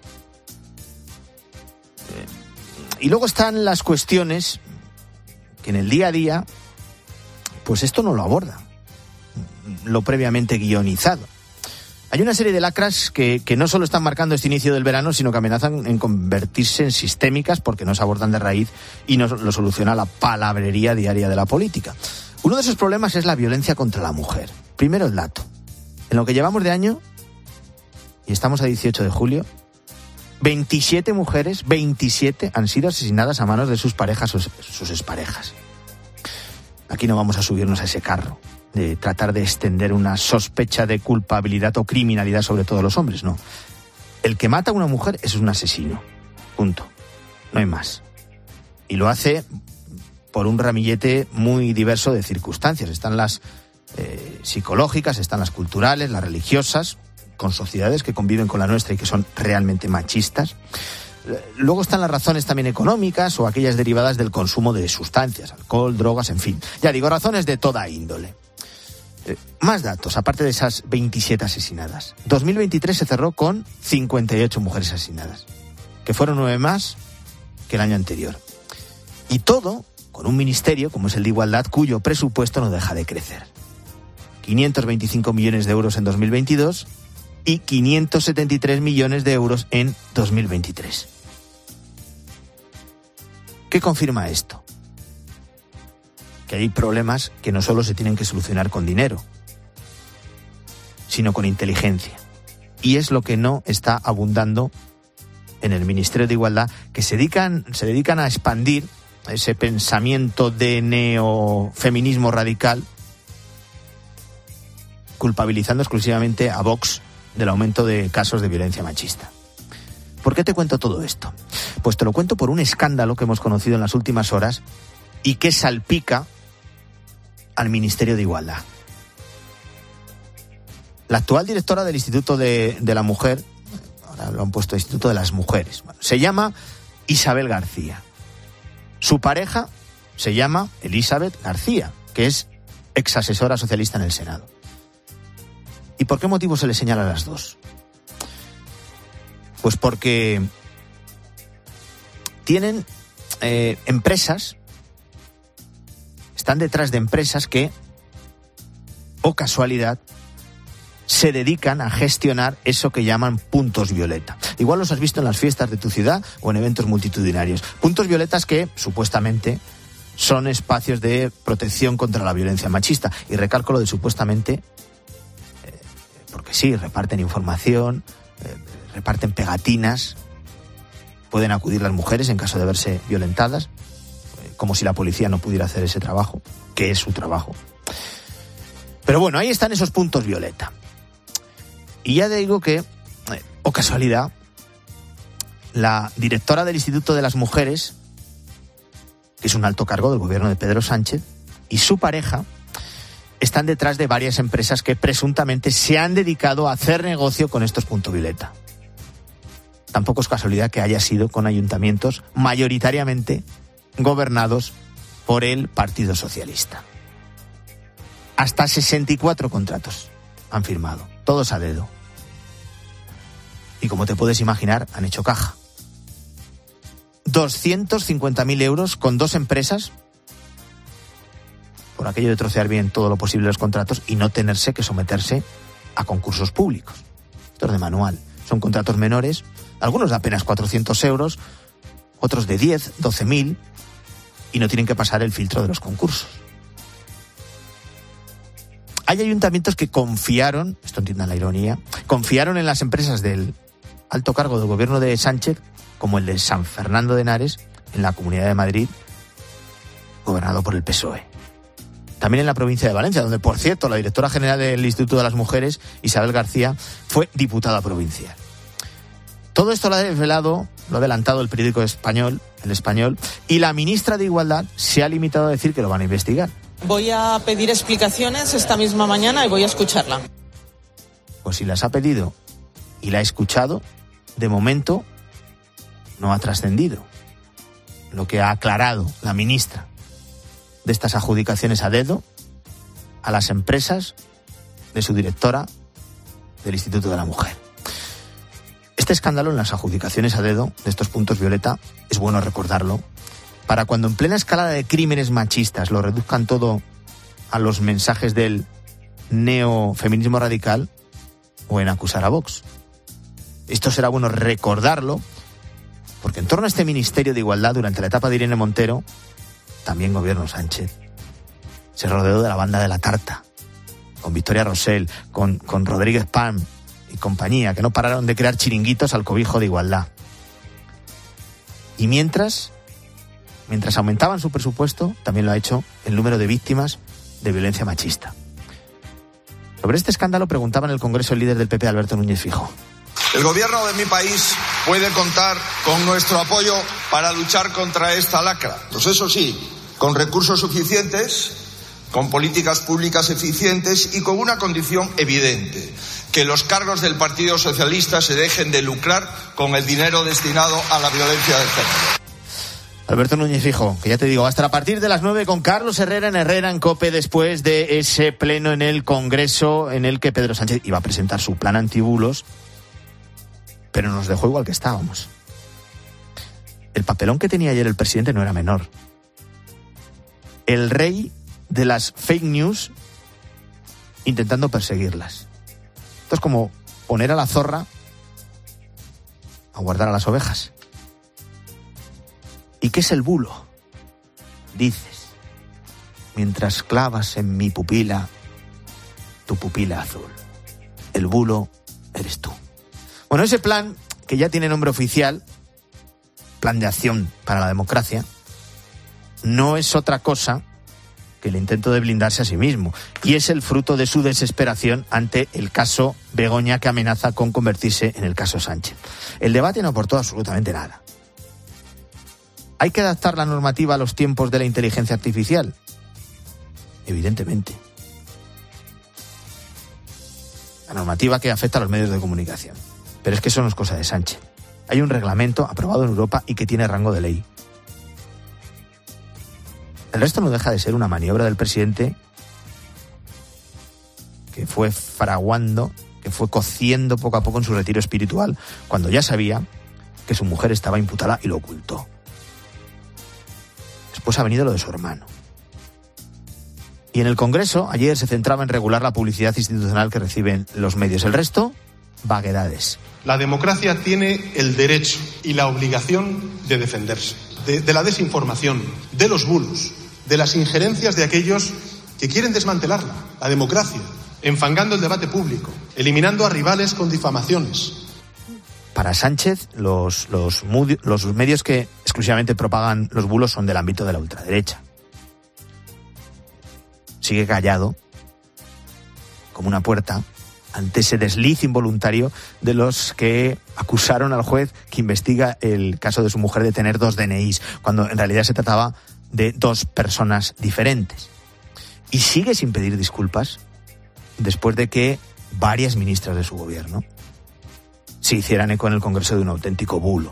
Y luego están las cuestiones que en el día a día, pues esto no lo aborda, lo previamente guionizado. Hay una serie de lacras que no solo están marcando este inicio del verano, sino que amenazan en convertirse en sistémicas porque no se abordan de raíz y no lo soluciona la palabrería diaria de la política. Uno de esos problemas es la violencia contra la mujer. Primero el dato. En lo que llevamos de año, y estamos a 18 de julio, 27 mujeres, 27 han sido asesinadas a manos de sus parejas o sus exparejas. Aquí no vamos a subirnos a ese carro de tratar de extender una sospecha de culpabilidad o criminalidad sobre todos los hombres, no. El que mata a una mujer es un asesino. Punto. No hay más. Y lo hace por un ramillete muy diverso de circunstancias. Están las psicológicas, están las culturales, las religiosas, con sociedades que conviven con la nuestra y que son realmente machistas. Luego están las razones también económicas o aquellas derivadas del consumo de sustancias, alcohol, drogas, en fin. Ya digo, razones de toda índole. Más datos, aparte de esas 27 asesinadas. 2023 se cerró con 58 mujeres asesinadas, que fueron 9 más que el año anterior. Y todo con un ministerio, como es el de Igualdad, cuyo presupuesto no deja de crecer. 525 millones de euros en 2022 y 573 millones de euros en 2023. ¿Qué confirma esto? Que hay problemas que no solo se tienen que solucionar con dinero, sino con inteligencia. Y es lo que no está abundando en el Ministerio de Igualdad, que se dedican a expandir ese pensamiento de neofeminismo radical, culpabilizando exclusivamente a Vox del aumento de casos de violencia machista. ¿Por qué te cuento todo esto? Pues te lo cuento por un escándalo que hemos conocido en las últimas horas y que salpica al Ministerio de Igualdad. La actual directora del Instituto de la Mujer, ahora lo han puesto Instituto de las Mujeres, se llama Isabel García. Su pareja se llama Elizabeth García, que es exasesora socialista en el Senado. ¿Y por qué motivo se le señala a las dos? Pues porque tienen empresas, están detrás de empresas que, o casualidad, se dedican a gestionar eso que llaman puntos violeta. Igual los has visto en las fiestas de tu ciudad o en eventos multitudinarios. Puntos violetas que, supuestamente, son espacios de protección contra la violencia machista. Y recalco lo de supuestamente, porque sí, reparten información, reparten pegatinas, pueden acudir las mujeres en caso de verse violentadas, como si la policía no pudiera hacer ese trabajo, que es su trabajo. Pero bueno, ahí están esos puntos violeta. Y ya digo que, o casualidad, la directora del Instituto de las Mujeres, que es un alto cargo del gobierno de Pedro Sánchez, y su pareja están detrás de varias empresas que presuntamente se han dedicado a hacer negocio con estos puntos violeta. Tampoco es casualidad que haya sido con ayuntamientos mayoritariamente gobernados por el Partido Socialista. Hasta 64 contratos han firmado, todos a dedo. Y como te puedes imaginar, han hecho caja. 250.000 euros con 2 empresas por aquello de trocear bien todo lo posible los contratos y no tenerse que someterse a concursos públicos. Esto es de manual. Son contratos menores, algunos de apenas 400 euros, otros de 10, 12.000, y no tienen que pasar el filtro de los concursos. Hay ayuntamientos que confiaron, esto entiendan la ironía, confiaron en las empresas del alto cargo del gobierno de Sánchez, como el de San Fernando de Henares, en la Comunidad de Madrid, gobernado por el PSOE. También en la provincia de Valencia, donde, por cierto, la directora general del Instituto de las Mujeres, Isabel García, fue diputada provincial. Todo esto lo ha desvelado, lo ha adelantado el periódico español, El Español, y la ministra de Igualdad se ha limitado a decir que lo van a investigar. Voy a pedir explicaciones esta misma mañana y voy a escucharla. Pues si las ha pedido y la ha escuchado, de momento no ha trascendido lo que ha aclarado la ministra de estas adjudicaciones a dedo a las empresas de su directora del Instituto de la Mujer. Este escándalo en las adjudicaciones a dedo de estos puntos, Violeta, es bueno recordarlo, para cuando en plena escalada de crímenes machistas lo reduzcan todo a los mensajes del neofeminismo radical o en acusar a Vox. Esto será bueno recordarlo, porque en torno a este Ministerio de Igualdad, durante la etapa de Irene Montero, también gobierno Sánchez se rodeó de la banda de la tarta, con Victoria Rosell, con Rodríguez Pam y compañía, que no pararon de crear chiringuitos al cobijo de igualdad. Y mientras aumentaban su presupuesto, también lo ha hecho el número de víctimas de violencia machista. Sobre este escándalo preguntaba en el Congreso el líder del PP, Alberto Núñez Feijóo. El gobierno de mi país puede contar con nuestro apoyo para luchar contra esta lacra. Pues eso sí, con recursos suficientes, con políticas públicas eficientes y con una condición evidente: que los cargos del Partido Socialista se dejen de lucrar con el dinero destinado a la violencia de género. Alberto Núñez Feijóo, que ya te digo, hasta a partir de las 9 con Carlos Herrera en COPE, después de ese pleno en el Congreso en el que Pedro Sánchez iba a presentar su plan antibulos, pero nos dejó igual que estábamos. El papelón que tenía ayer el presidente no era menor. El rey de las fake news intentando perseguirlas. Esto es como poner a la zorra a guardar a las ovejas. ¿Y qué es el bulo? Dices, mientras clavas en mi pupila tu pupila azul. El bulo eres tú. Bueno, ese plan, que ya tiene nombre oficial, Plan de Acción para la Democracia, no es otra cosa que el intento de blindarse a sí mismo, y es el fruto de su desesperación ante el caso Begoña, que amenaza con convertirse en el caso Sánchez. El debate no aportó absolutamente nada. ¿Hay que adaptar la normativa a los tiempos de la inteligencia artificial? Evidentemente. La normativa que afecta a los medios de comunicación. Pero es que eso no es cosa de Sánchez. Hay un reglamento aprobado en Europa y que tiene rango de ley. El resto no deja de ser una maniobra del presidente que fue fraguando, que fue cociendo poco a poco en su retiro espiritual, cuando ya sabía que su mujer estaba imputada y lo ocultó. Después ha venido lo de su hermano. Y en el Congreso, ayer se centraba en regular la publicidad institucional que reciben los medios. El resto, vaguedades. La democracia tiene el derecho y la obligación de defenderse de la desinformación, de los bulos, de las injerencias de aquellos que quieren desmantelarla, la democracia, enfangando el debate público, eliminando a rivales con difamaciones. Para Sánchez, los medios que exclusivamente propagan los bulos son del ámbito de la ultraderecha. Sigue callado, como una puerta, ante ese desliz involuntario de los que acusaron al juez que investiga el caso de su mujer de tener 2 DNIs, cuando en realidad se trataba de 2 personas diferentes. Y sigue sin pedir disculpas después de que varias ministras de su gobierno se hicieran eco en el Congreso de un auténtico bulo.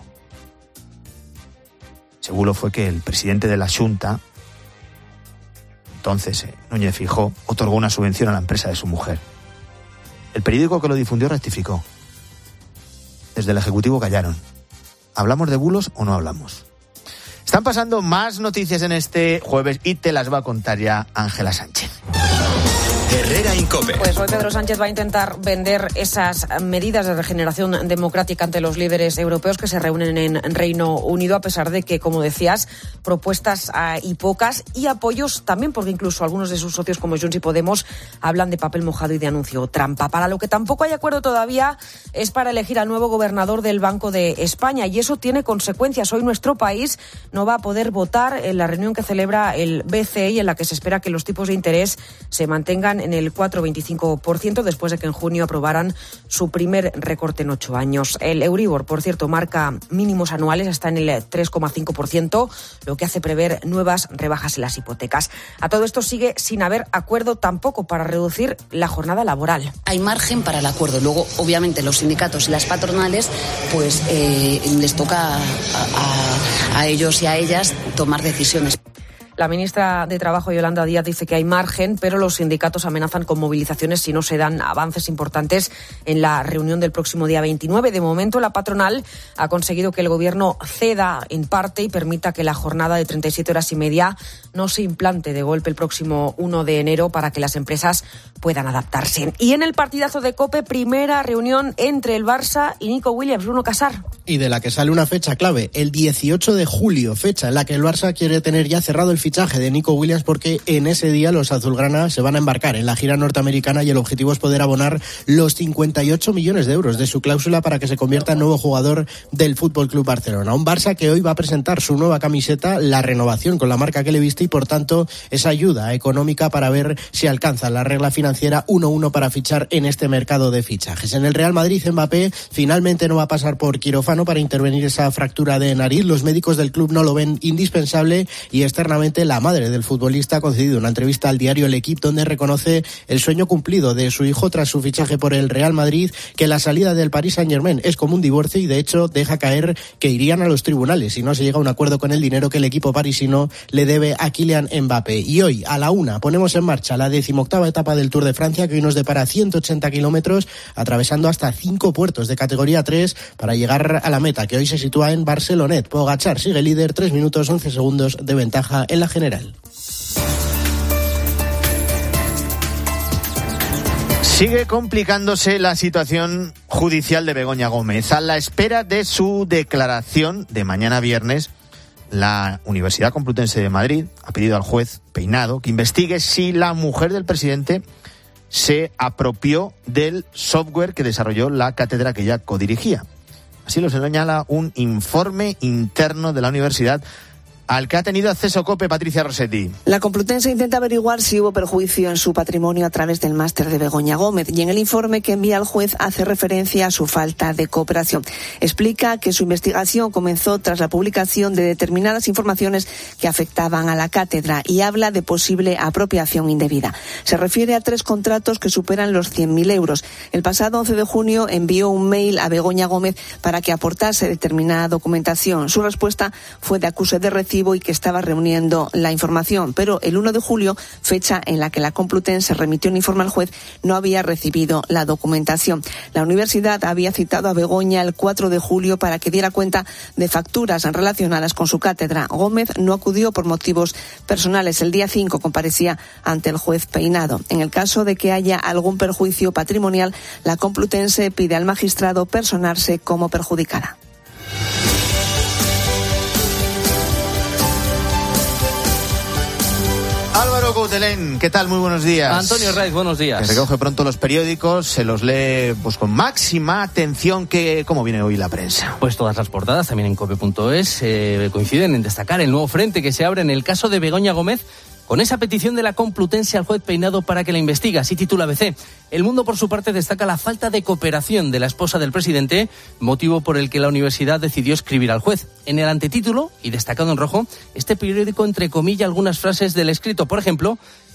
Ese bulo fue que el presidente de la Xunta, entonces Núñez Feijóo, otorgó una subvención a la empresa de su mujer. El periódico que lo difundió rectificó. desde el Ejecutivo callaron. ¿Hablamos de bulos o no hablamos? Están pasando más noticias en este jueves y te las va a contar ya Ángela Sánchez. Herrera Incope. Pues hoy Pedro Sánchez va a intentar vender esas medidas de regeneración democrática ante los líderes europeos que se reúnen en Reino Unido, a pesar de que, como decías, propuestas y pocas, y apoyos también, porque incluso algunos de sus socios como Junts y Podemos hablan de papel mojado y de anuncio trampa. Para lo que tampoco hay acuerdo todavía es para elegir al nuevo gobernador del Banco de España, y eso tiene consecuencias. Hoy nuestro país no va a poder votar en la reunión que celebra el BCE, en la que se espera que los tipos de interés se mantengan en el 4,25% después de que en junio aprobaran su primer recorte en 8 años. El Euribor, por cierto, marca mínimos anuales, está en el 3,5%, lo que hace prever nuevas rebajas en las hipotecas. A todo esto sigue sin haber acuerdo tampoco para reducir la jornada laboral. Hay margen para el acuerdo. Luego, obviamente, los sindicatos y las patronales, pues les toca a ellos y a ellas tomar decisiones. La ministra de Trabajo, Yolanda Díaz, dice que hay margen, pero los sindicatos amenazan con movilizaciones si no se dan avances importantes en la reunión del próximo día 29. De momento, la patronal ha conseguido que el Gobierno ceda en parte y permita que la jornada de 37 horas y media no se implante de golpe el próximo 1 de enero para que las empresas puedan adaptarse. Y en el partidazo de COPE, primera reunión entre el Barça y Nico Williams. Bruno Casar. Y de la que sale una fecha clave, el 18 de julio, fecha en la que el Barça quiere tener ya cerrado el fichaje de Nico Williams, porque en ese día los azulgrana se van a embarcar en la gira norteamericana y el objetivo es poder abonar los 58 millones de euros de su cláusula para que se convierta en nuevo jugador del FC Barcelona. Un Barça que hoy va a presentar su nueva camiseta, la renovación con la marca que le viste, y por tanto esa ayuda económica para ver si alcanza la regla financiera 1-1 para fichar en este mercado de fichajes. En el Real Madrid, Mbappé finalmente no va a pasar por quirófano para intervenir esa fractura de nariz. Los médicos del club no lo ven indispensable y externamente la madre del futbolista ha concedido una entrevista al diario El Equipo donde reconoce el sueño cumplido de su hijo tras su fichaje por el Real Madrid, que la salida del Paris Saint-Germain es como un divorcio y de hecho deja caer que irían a los tribunales si no se llega a un acuerdo con el dinero que el equipo parisino le debe a Kylian Mbappé. Y hoy a la 1 ponemos en marcha la 18ª etapa del Tour de Francia, que hoy nos depara 180 kilómetros atravesando hasta 5 puertos de categoría 3 para llegar a la meta, que hoy se sitúa en Barcelonet. Pogačar sigue líder, 3 minutos 11 segundos de ventaja en la general. Sigue complicándose la situación judicial de Begoña Gómez. A la espera de su declaración de mañana viernes, la Universidad Complutense de Madrid ha pedido al juez Peinado que investigue si la mujer del presidente se apropió del software que desarrolló la cátedra que ella codirigía. Así lo señala un informe interno de la universidad al que ha tenido acceso COPE, Patricia Rossetti. La Complutense intenta averiguar si hubo perjuicio en su patrimonio a través del máster de Begoña Gómez, y en el informe que envía al juez hace referencia a su falta de cooperación. Explica que su investigación comenzó tras la publicación de determinadas informaciones que afectaban a la cátedra y habla de posible apropiación indebida. Se refiere a 3 contratos que superan los 100.000 euros. El pasado 11 de junio envió un mail a Begoña Gómez para que aportase determinada documentación. Su respuesta fue de acuse de recibo y que estaba reuniendo la información, pero el 1 de julio, fecha en la que la Complutense remitió un informe al juez, no había recibido la documentación. La universidad había citado a Begoña el 4 de julio para que diera cuenta de facturas relacionadas con su cátedra. Gómez no acudió por motivos personales. El día 5 comparecía ante el juez Peinado. En el caso de que haya algún perjuicio patrimonial, la Complutense pide al magistrado personarse como perjudicada. Álvaro Coutelén, ¿qué tal? Muy buenos días. Antonio Raiz, buenos días. Que recoge pronto los periódicos, se los lee pues con máxima atención. ¿Cómo viene hoy la prensa? Pues todas las portadas, también en cope.es, coinciden en destacar el nuevo frente que se abre en el caso de Begoña Gómez, con esa petición de la Complutense al juez Peinado para que la investigue. Así titula ABC. El Mundo, por su parte, destaca la falta de cooperación de la esposa del presidente, motivo por el que la universidad decidió escribir al juez. En el antetítulo, y destacado en rojo, este periódico entrecomilla algunas frases del escrito. Por ejemplo,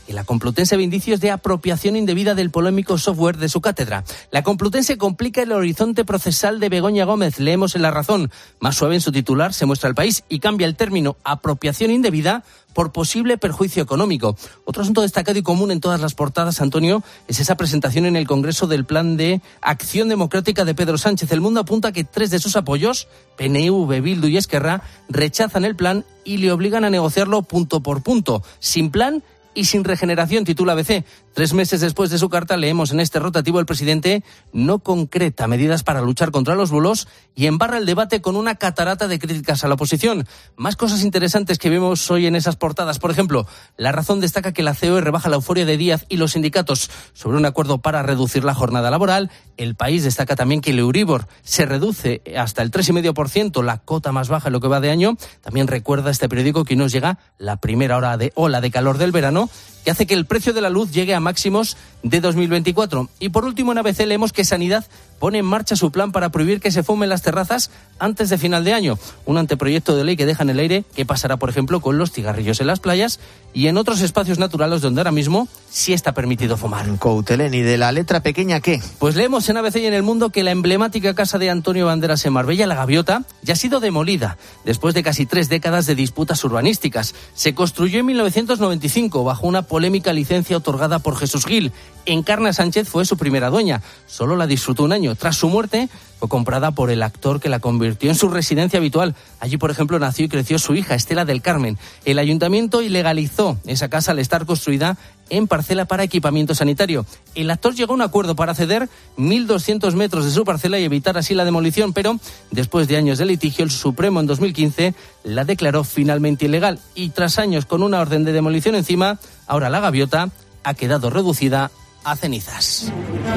que la Complutense ve indicios de apropiación indebida del polémico software de su cátedra. La Complutense complica el horizonte procesal de Begoña Gómez. Leemos en La Razón. Más suave en su titular se muestra El País y cambia el término apropiación indebida por posible perjuicio económico. Otro asunto destacado y común en todas las portadas, Antonio, es esa presentación en el Congreso del Plan de Acción Democrática de Pedro Sánchez. El Mundo apunta que 3 de sus apoyos, PNV, Bildu y Esquerra, rechazan el plan y le obligan a negociarlo punto por punto, sin plan y sin regeneración, titula ABC. 3 meses después de su carta, leemos en este rotativo: el presidente no concreta medidas para luchar contra los bulos y embarra el debate con una catarata de críticas a la oposición. Más cosas interesantes que vemos hoy en esas portadas. Por ejemplo, La Razón destaca que la COE rebaja la euforia de Díaz y los sindicatos sobre un acuerdo para reducir la jornada laboral. El País destaca también que el Euribor se reduce hasta el 3,5%, la cota más baja en lo que va de año. También recuerda este periódico que nos llega la primera ola de calor del verano, que hace que el precio de la luz llegue a máximos de 2024. Y por último, en ABC leemos que Sanidad pone en marcha su plan para prohibir que se fumen las terrazas antes de final de año. Un anteproyecto de ley que deja en el aire qué pasará, por ejemplo, con los cigarrillos en las playas y en otros espacios naturales donde ahora mismo sí está permitido fumar. Coutelén, ¿y de la letra pequeña qué? Pues leemos en ABC y en El Mundo que la emblemática casa de Antonio Banderas en Marbella, La Gaviota, ya ha sido demolida después de casi 3 décadas de disputas urbanísticas. Se construyó en 1995 bajo una polémica licencia otorgada por Jesús Gil. Encarna Sánchez fue su primera dueña. Solo la disfrutó un año. Tras su muerte, fue comprada por el actor que la convirtió en su residencia habitual. Allí, por ejemplo, nació y creció su hija, Estela del Carmen. El ayuntamiento ilegalizó esa casa al estar construida en parcela para equipamiento sanitario. El actor llegó a un acuerdo para ceder 1.200 metros de su parcela y evitar así la demolición, pero después de años de litigio, el Supremo en 2015 la declaró finalmente ilegal. Y tras años con una orden de demolición encima, ahora La Gaviota ha quedado reducida a cenizas.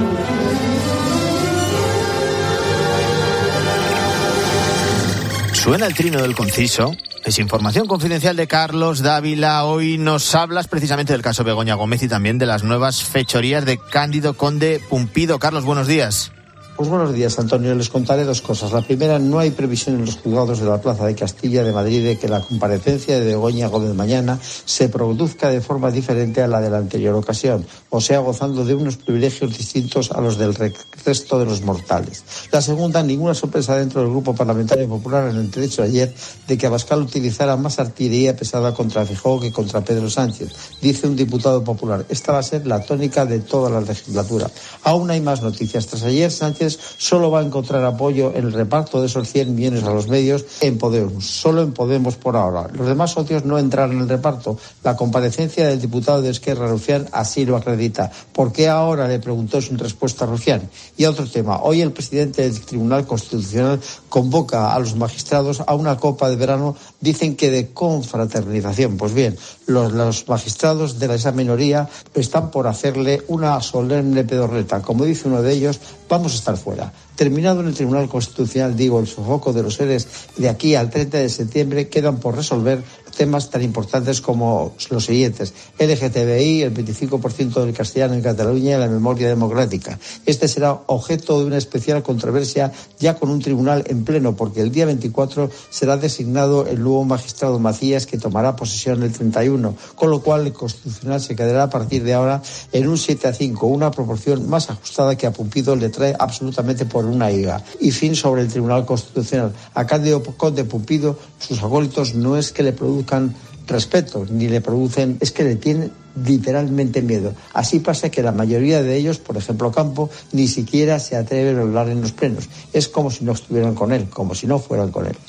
Suena el trino del conciso. Es información confidencial de Carlos Dávila. Hoy nos hablas precisamente del caso Begoña Gómez y también de las nuevas fechorías de Cándido Conde Pumpido. Carlos, buenos días. Pues buenos días, Antonio. Les contaré 2 cosas. La primera, no hay previsión en los juzgados de la Plaza de Castilla de Madrid de que la comparecencia de Begoña Gómez mañana se produzca de forma diferente a la de la anterior ocasión, o sea, gozando de unos privilegios distintos a los del resto de los mortales. La segunda, ninguna sorpresa dentro del Grupo Parlamentario Popular en el derecho ayer de que Abascal utilizara más artillería pesada contra Feijóo que contra Pedro Sánchez, dice un diputado popular. Esta va a ser la tónica de toda la legislatura. Aún hay más noticias. Tras ayer, Sánchez solo va a encontrar apoyo en el reparto de esos 100 millones a los medios en Podemos, solo en Podemos por ahora. Los demás socios no entrarán en el reparto. La comparecencia del diputado de Esquerra, Rufián, así lo acredita. ¿Por qué ahora?, le preguntó sin respuesta a Rufián. Y otro tema. Hoy el presidente del Tribunal Constitucional convoca a los magistrados a una copa de verano, dicen que de confraternización. Pues bien, los magistrados de esa minoría están por hacerle una solemne pedorreta. Como dice uno de ellos, vamos a estar fuera. Terminado en el Tribunal Constitucional, digo, el sofoco de los seres de aquí al 30 de septiembre, quedan por resolver temas tan importantes como los siguientes: LGTBI, el 25% del castellano en Cataluña y la memoria democrática. Este será objeto de una especial controversia ya con un tribunal en pleno, porque el día 24 será designado el nuevo magistrado Macías, que tomará posesión el 31, con lo cual el Constitucional se quedará a partir de ahora en un 7-5, una proporción más ajustada que a Pumpido le trae absolutamente por una higa. Y fin sobre el Tribunal Constitucional. A Cándido Conde Pumpido, sus acólitos no es que le produzcan respeto, ni le producen, es que le tienen literalmente miedo. Así pasa que la mayoría de ellos, por ejemplo Campo, ni siquiera se atreven a hablar en los plenos. Es como si no estuvieran con él, como si no fueran con él.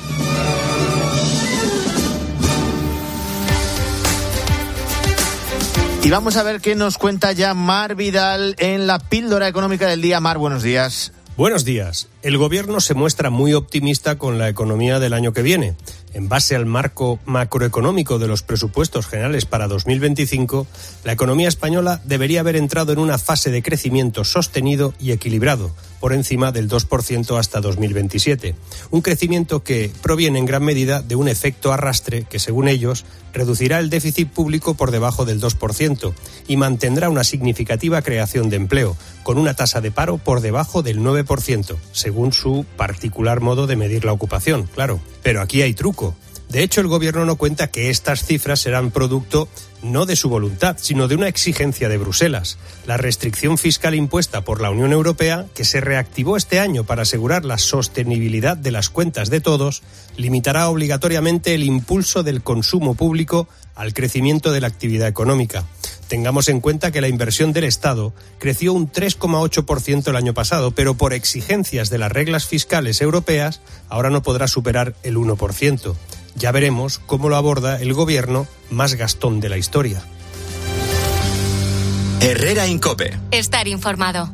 Y vamos a ver qué nos cuenta ya Mar Vidal en la píldora económica del día. Mar, buenos días. Buenos días. El gobierno se muestra muy optimista con la economía del año que viene. En base al marco macroeconómico de los presupuestos generales para 2025, la economía española debería haber entrado en una fase de crecimiento sostenido y equilibrado, por encima del 2% hasta 2027. Un crecimiento que proviene en gran medida de un efecto arrastre que, según ellos, reducirá el déficit público por debajo del 2% y mantendrá una significativa creación de empleo, con una tasa de paro por debajo del 9%, según su particular modo de medir la ocupación, claro. Pero aquí hay truco. De hecho, el gobierno no cuenta que estas cifras serán producto no de su voluntad, sino de una exigencia de Bruselas. La restricción fiscal impuesta por la Unión Europea, que se reactivó este año para asegurar la sostenibilidad de las cuentas de todos, limitará obligatoriamente el impulso del consumo público al crecimiento de la actividad económica. Tengamos en cuenta que la inversión del Estado creció un 3,8% el año pasado, pero por exigencias de las reglas fiscales europeas ahora no podrá superar el 1%. Ya veremos cómo lo aborda el gobierno más gastón de la historia. Herrera Incope. Estar informado.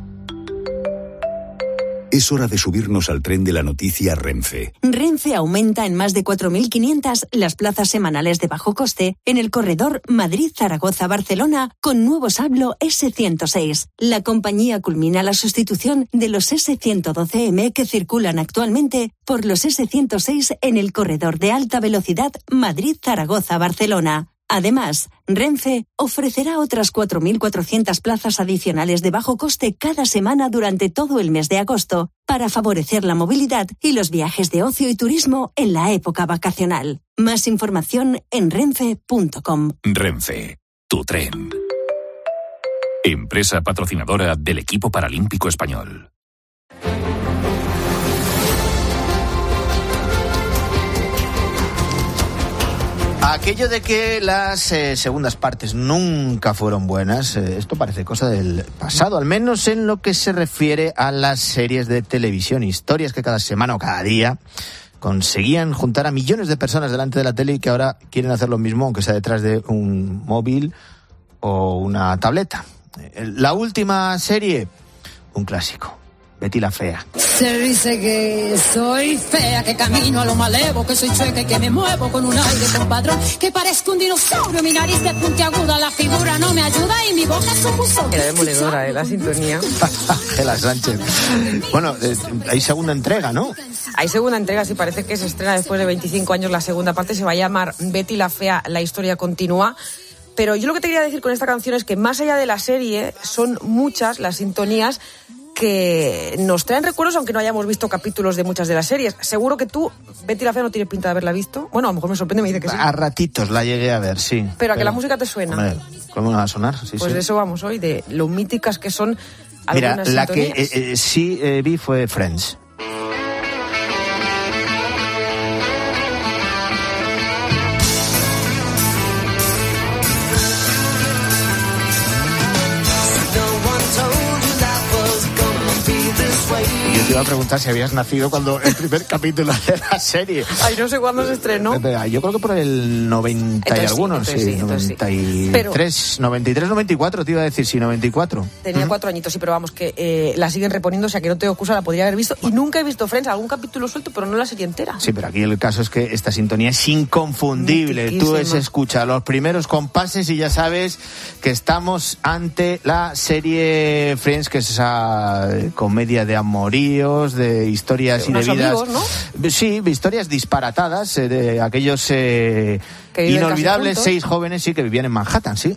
Es hora de subirnos al tren de la noticia Renfe. Renfe aumenta en más de 4.500 las plazas semanales de bajo coste en el corredor Madrid-Zaragoza-Barcelona con nuevos Hablo S106. La compañía culmina la sustitución de los S112M que circulan actualmente por los S106 en el corredor de alta velocidad Madrid-Zaragoza-Barcelona. Además, Renfe ofrecerá otras 4.400 plazas adicionales de bajo coste cada semana durante todo el mes de agosto para favorecer la movilidad y los viajes de ocio y turismo en la época vacacional. Más información en renfe.com. Renfe, tu tren. Empresa patrocinadora del equipo paralímpico español. Aquello de que las segundas partes nunca fueron buenas, esto parece cosa del pasado, al menos en lo que se refiere a las series de televisión, historias que cada semana o cada día conseguían juntar a millones de personas delante de la tele y que ahora quieren hacer lo mismo, aunque sea detrás de un móvil o una tableta. La última serie, un clásico. Betty la Fea. Se dice que soy fea, que camino a lo malevo, que soy chueca y que me muevo con un aire compadrón, que parezco un dinosaurio, mi nariz de puntiaguda, la figura no me ayuda y mi boca es un buzón. Era demoledora, la sintonía. Ángela Sánchez. Bueno, hay segunda entrega, ¿no? Hay segunda entrega, sí, parece que se estrena después de 25 años la segunda parte, se va a llamar Betty la Fea, la historia continúa. Pero yo lo que te quería decir con esta canción es que más allá de la serie, son muchas las sintonías que nos traen recuerdos, aunque no hayamos visto capítulos de muchas de las series. Seguro que tú, Betty la Fea, no tienes pinta de haberla visto. Bueno, a lo mejor me sorprende, me dice que sí. A ratitos la llegué a ver, sí. Pero a que la música te suena. Hombre, ¿cómo no va a sonar? Sí, pues sí. de eso vamos hoy, de lo míticas que son algunas Mira, la sintonías. que sí vi fue Friends. Yo te iba a preguntar si habías nacido cuando el primer capítulo de la serie. Ay, no sé cuándo se estrenó. Yo creo que por el 90 y algunos, sí, 93, 93, 94, te iba a decir, sí, 94. Tenía 4 añitos, sí, pero vamos, que la siguen reponiendo, o sea que no tengo excusa, la podría haber visto. Y nunca he visto Friends, algún capítulo suelto, pero no la serie entera. Sí, pero aquí el caso es que esta sintonía es inconfundible. Tú escuchas los primeros compases y ya sabes que estamos ante la serie Friends, que es esa comedia de amoríos, de historias indebidas. Amigos, ¿no? Sí, historias disparatadas de aquellos inolvidables 6 jóvenes, sí, que vivían en Manhattan, sí.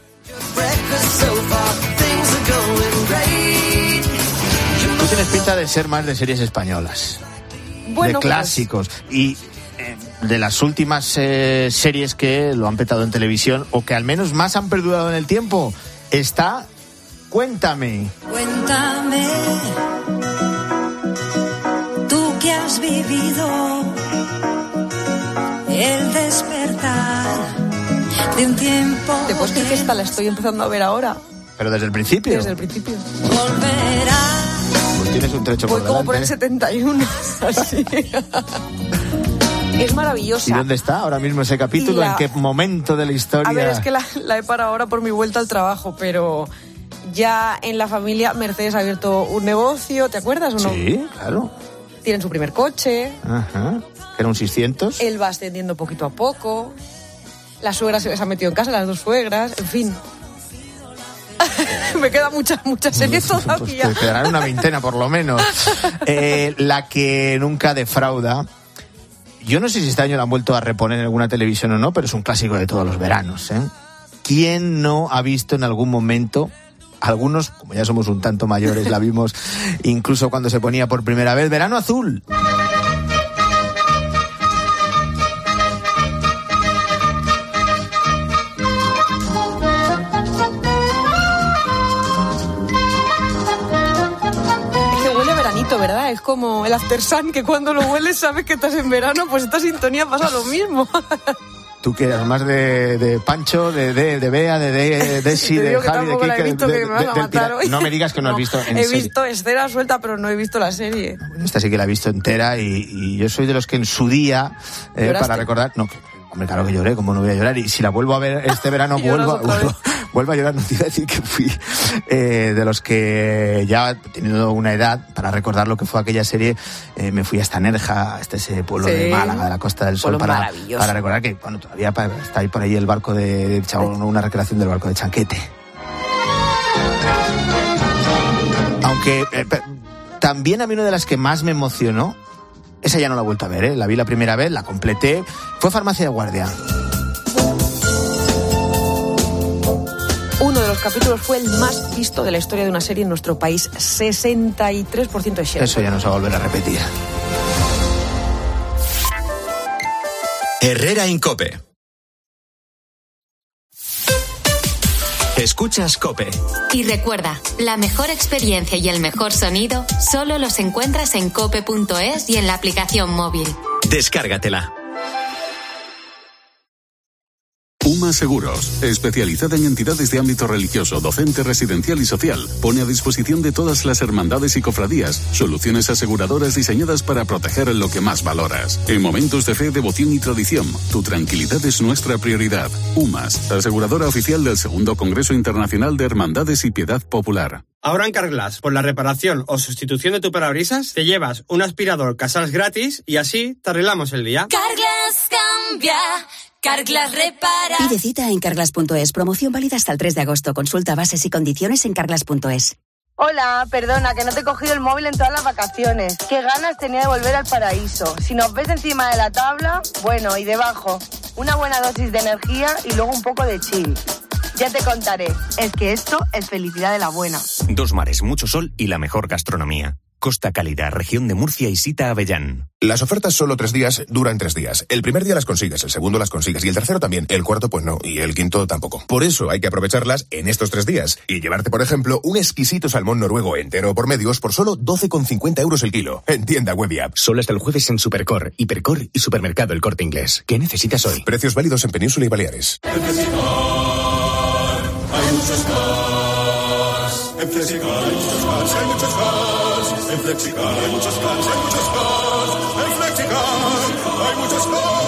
Tú tienes pinta de ser más de series españolas, bueno, de clásicos, y de las últimas series que lo han petado en televisión, o que al menos más han perdurado en el tiempo, está Cuéntame. Cuéntame, tú que has vivido el despertar de un tiempo. ¿Te puedes creer que esta la estoy empezando a ver ahora? ¿Pero desde el principio? Desde el principio. Volverá. Pues tienes un trecho por delante. Voy como por el 71, así. Es maravillosa. ¿Y dónde está ahora mismo ese capítulo? ¿En qué momento de la historia? A ver, es que la he parado ahora por mi vuelta al trabajo, pero ya en la familia Mercedes ha abierto un negocio, ¿te acuerdas o no? Sí, claro. Tienen su primer coche. Ajá. Era un 600. Él va ascendiendo poquito a poco. La suegra se les ha metido en casa, las 2 suegras, en fin. Me queda mucha serie todavía. Pues te quedarán una veintena por lo menos. La que nunca defrauda. Yo no sé si este año la han vuelto a reponer en alguna televisión o no, pero es un clásico de todos los veranos, ¿eh? ¿Quién no ha visto en algún momento? Algunos, como ya somos un tanto mayores, la vimos incluso cuando se ponía por primera vez, Verano Azul. es como el After Sun, que cuando lo hueles sabes que estás en verano, pues esta sintonía pasa lo mismo. Tú que además de Pancho, de Bea, de Desi, de Javi, de Kike, no me digas que no has visto en serie. He visto escena suelta, pero no he visto la serie. Esta sí que la he visto entera y yo soy de los que en su día, para recordar... No, hombre, claro que lloré, como no voy a llorar. Y si la vuelvo a ver este verano, vuelvo a llorar. No te iba a decir que fui de los que ya teniendo una edad, para recordar lo que fue aquella serie, me fui hasta Nerja, hasta ese pueblo de Málaga, de la Costa del Sol, para recordar que todavía está ahí por ahí el barco de Chabón, una recreación del barco de Chanquete. Aunque también a mí una de las que más me emocionó, esa ya no la he vuelto a ver, la vi la primera vez, la completé, fue Farmacia de Guardia. Uno de los capítulos fue el más visto de la historia de una serie en nuestro país, 63% de share. Eso ya no se va a volver a repetir. Herrera en COPE. Escuchas COPE. Y recuerda, la mejor experiencia y el mejor sonido solo los encuentras en cope.es y en la aplicación móvil. Descárgatela. UMA Seguros, especializada en entidades de ámbito religioso, docente, residencial y social, pone a disposición de todas las hermandades y cofradías soluciones aseguradoras diseñadas para proteger lo que más valoras. En momentos de fe, devoción y tradición, tu tranquilidad es nuestra prioridad. UMAS, aseguradora oficial del Segundo Congreso Internacional de Hermandades y Piedad Popular. Ahora en Carglass, por la reparación o sustitución de tu parabrisas, te llevas un aspirador Casals gratis y así te arreglamos el día. Carglass cambia. Carglass repara. Pide cita en Carglass.es. Promoción válida hasta el 3 de agosto. Consulta bases y condiciones en Carglass.es. Hola, perdona, que no te he cogido el móvil en todas las vacaciones. Qué ganas tenía de volver al paraíso. Si nos ves encima de la tabla, bueno, y debajo, una buena dosis de energía y luego un poco de chill. Ya te contaré. Es que esto es felicidad de la buena. Dos mares, mucho sol y la mejor gastronomía. Costa Cálida, región de Murcia y Sita Avellán. Las ofertas solo 3 días duran 3 días. El primer día las consigues, el segundo las consigues y el tercero también. El cuarto pues no y el quinto tampoco. Por eso hay que aprovecharlas en estos 3 días y llevarte, por ejemplo, un exquisito salmón noruego entero por medios por solo 12,50 euros el kilo. En tienda web y app. Solo hasta el jueves en Supercor, Hipercor y Supermercado El Corte Inglés. ¿Qué necesitas hoy? Precios válidos en Península y Baleares. Hay muchos cars. En Flexicar hay muchos cars, hay muchos cars. En Flexicar hay muchos cars, hay muchos cars. En Flexicar hay muchos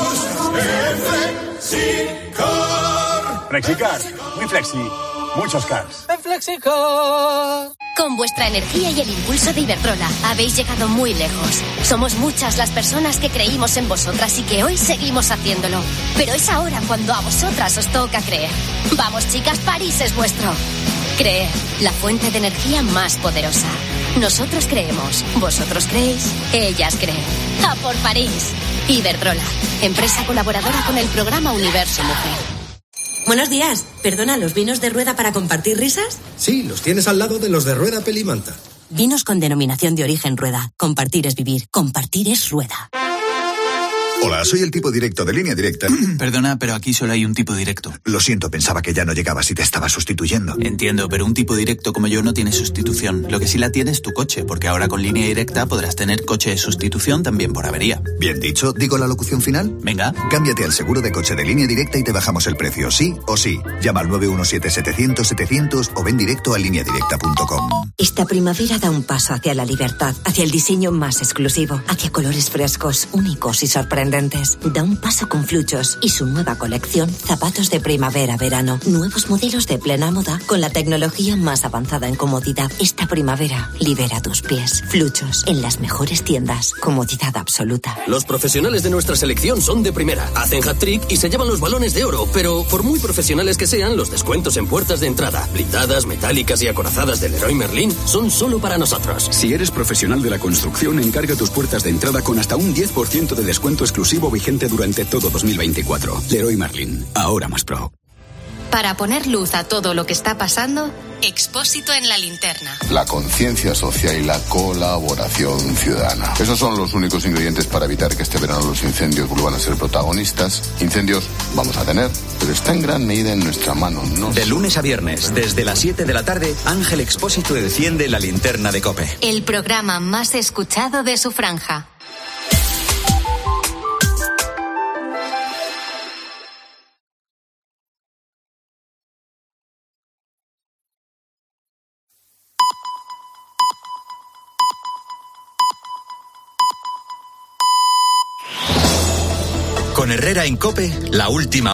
cars. En Flexicar. Flexicar, muy flexi, muchos cars. En Flexicar. Con vuestra energía y el impulso de Iberdrola habéis llegado muy lejos. Somos muchas las personas que creímos en vosotras y que hoy seguimos haciéndolo. Pero es ahora cuando a vosotras os toca creer. Vamos, chicas, París es vuestro. Creer, la fuente de energía más poderosa. Nosotros creemos, vosotros creéis, ellas creen. ¡A por París! Iberdrola, empresa colaboradora con el programa Universo Mujer. Buenos días. Perdona, ¿los vinos de Rueda para compartir risas? Sí, los tienes al lado de los de Rueda Pelimanta. Vinos con denominación de origen Rueda. Compartir es vivir. Compartir es Rueda. Hola, soy el tipo directo de Línea Directa. Perdona, pero aquí solo hay un tipo directo. Lo siento, pensaba que ya no llegabas y te estaba sustituyendo. Entiendo, pero un tipo directo como yo no tiene sustitución. Lo que sí la tiene es tu coche, porque ahora con Línea Directa podrás tener coche de sustitución también por avería. Bien dicho, ¿digo la locución final? Venga. Cámbiate al seguro de coche de Línea Directa y te bajamos el precio, sí o sí. Llama al 917-700-700 o ven directo a lineadirecta.com. Esta primavera da un paso hacia la libertad, hacia el diseño más exclusivo, hacia colores frescos, únicos y sorprendentes. Da un paso con Fluchos y su nueva colección, zapatos de primavera-verano. Nuevos modelos de plena moda con la tecnología más avanzada en comodidad. Esta primavera, libera tus pies. Fluchos, en las mejores tiendas. Comodidad absoluta. Los profesionales de nuestra selección son de primera. Hacen hat-trick y se llevan los balones de oro. Pero, por muy profesionales que sean, los descuentos en puertas de entrada, blindadas, metálicas y acorazadas del Leroy Merlin son solo para nosotros. Si eres profesional de la construcción, encarga tus puertas de entrada con hasta un 10% de descuento exclusivo vigente durante todo 2024. Leroy Merlin, ahora más pro. Para poner luz a todo lo que está pasando, Expósito en la linterna. La conciencia social y la colaboración ciudadana. Esos son los únicos ingredientes para evitar que este verano los incendios vuelvan a ser protagonistas. Incendios vamos a tener, pero está en gran medida en nuestra mano. De lunes a viernes, desde las 7 de la tarde, Ángel Expósito enciende la linterna de COPE. El programa más escuchado de su franja. Con Herrera en COPE, la última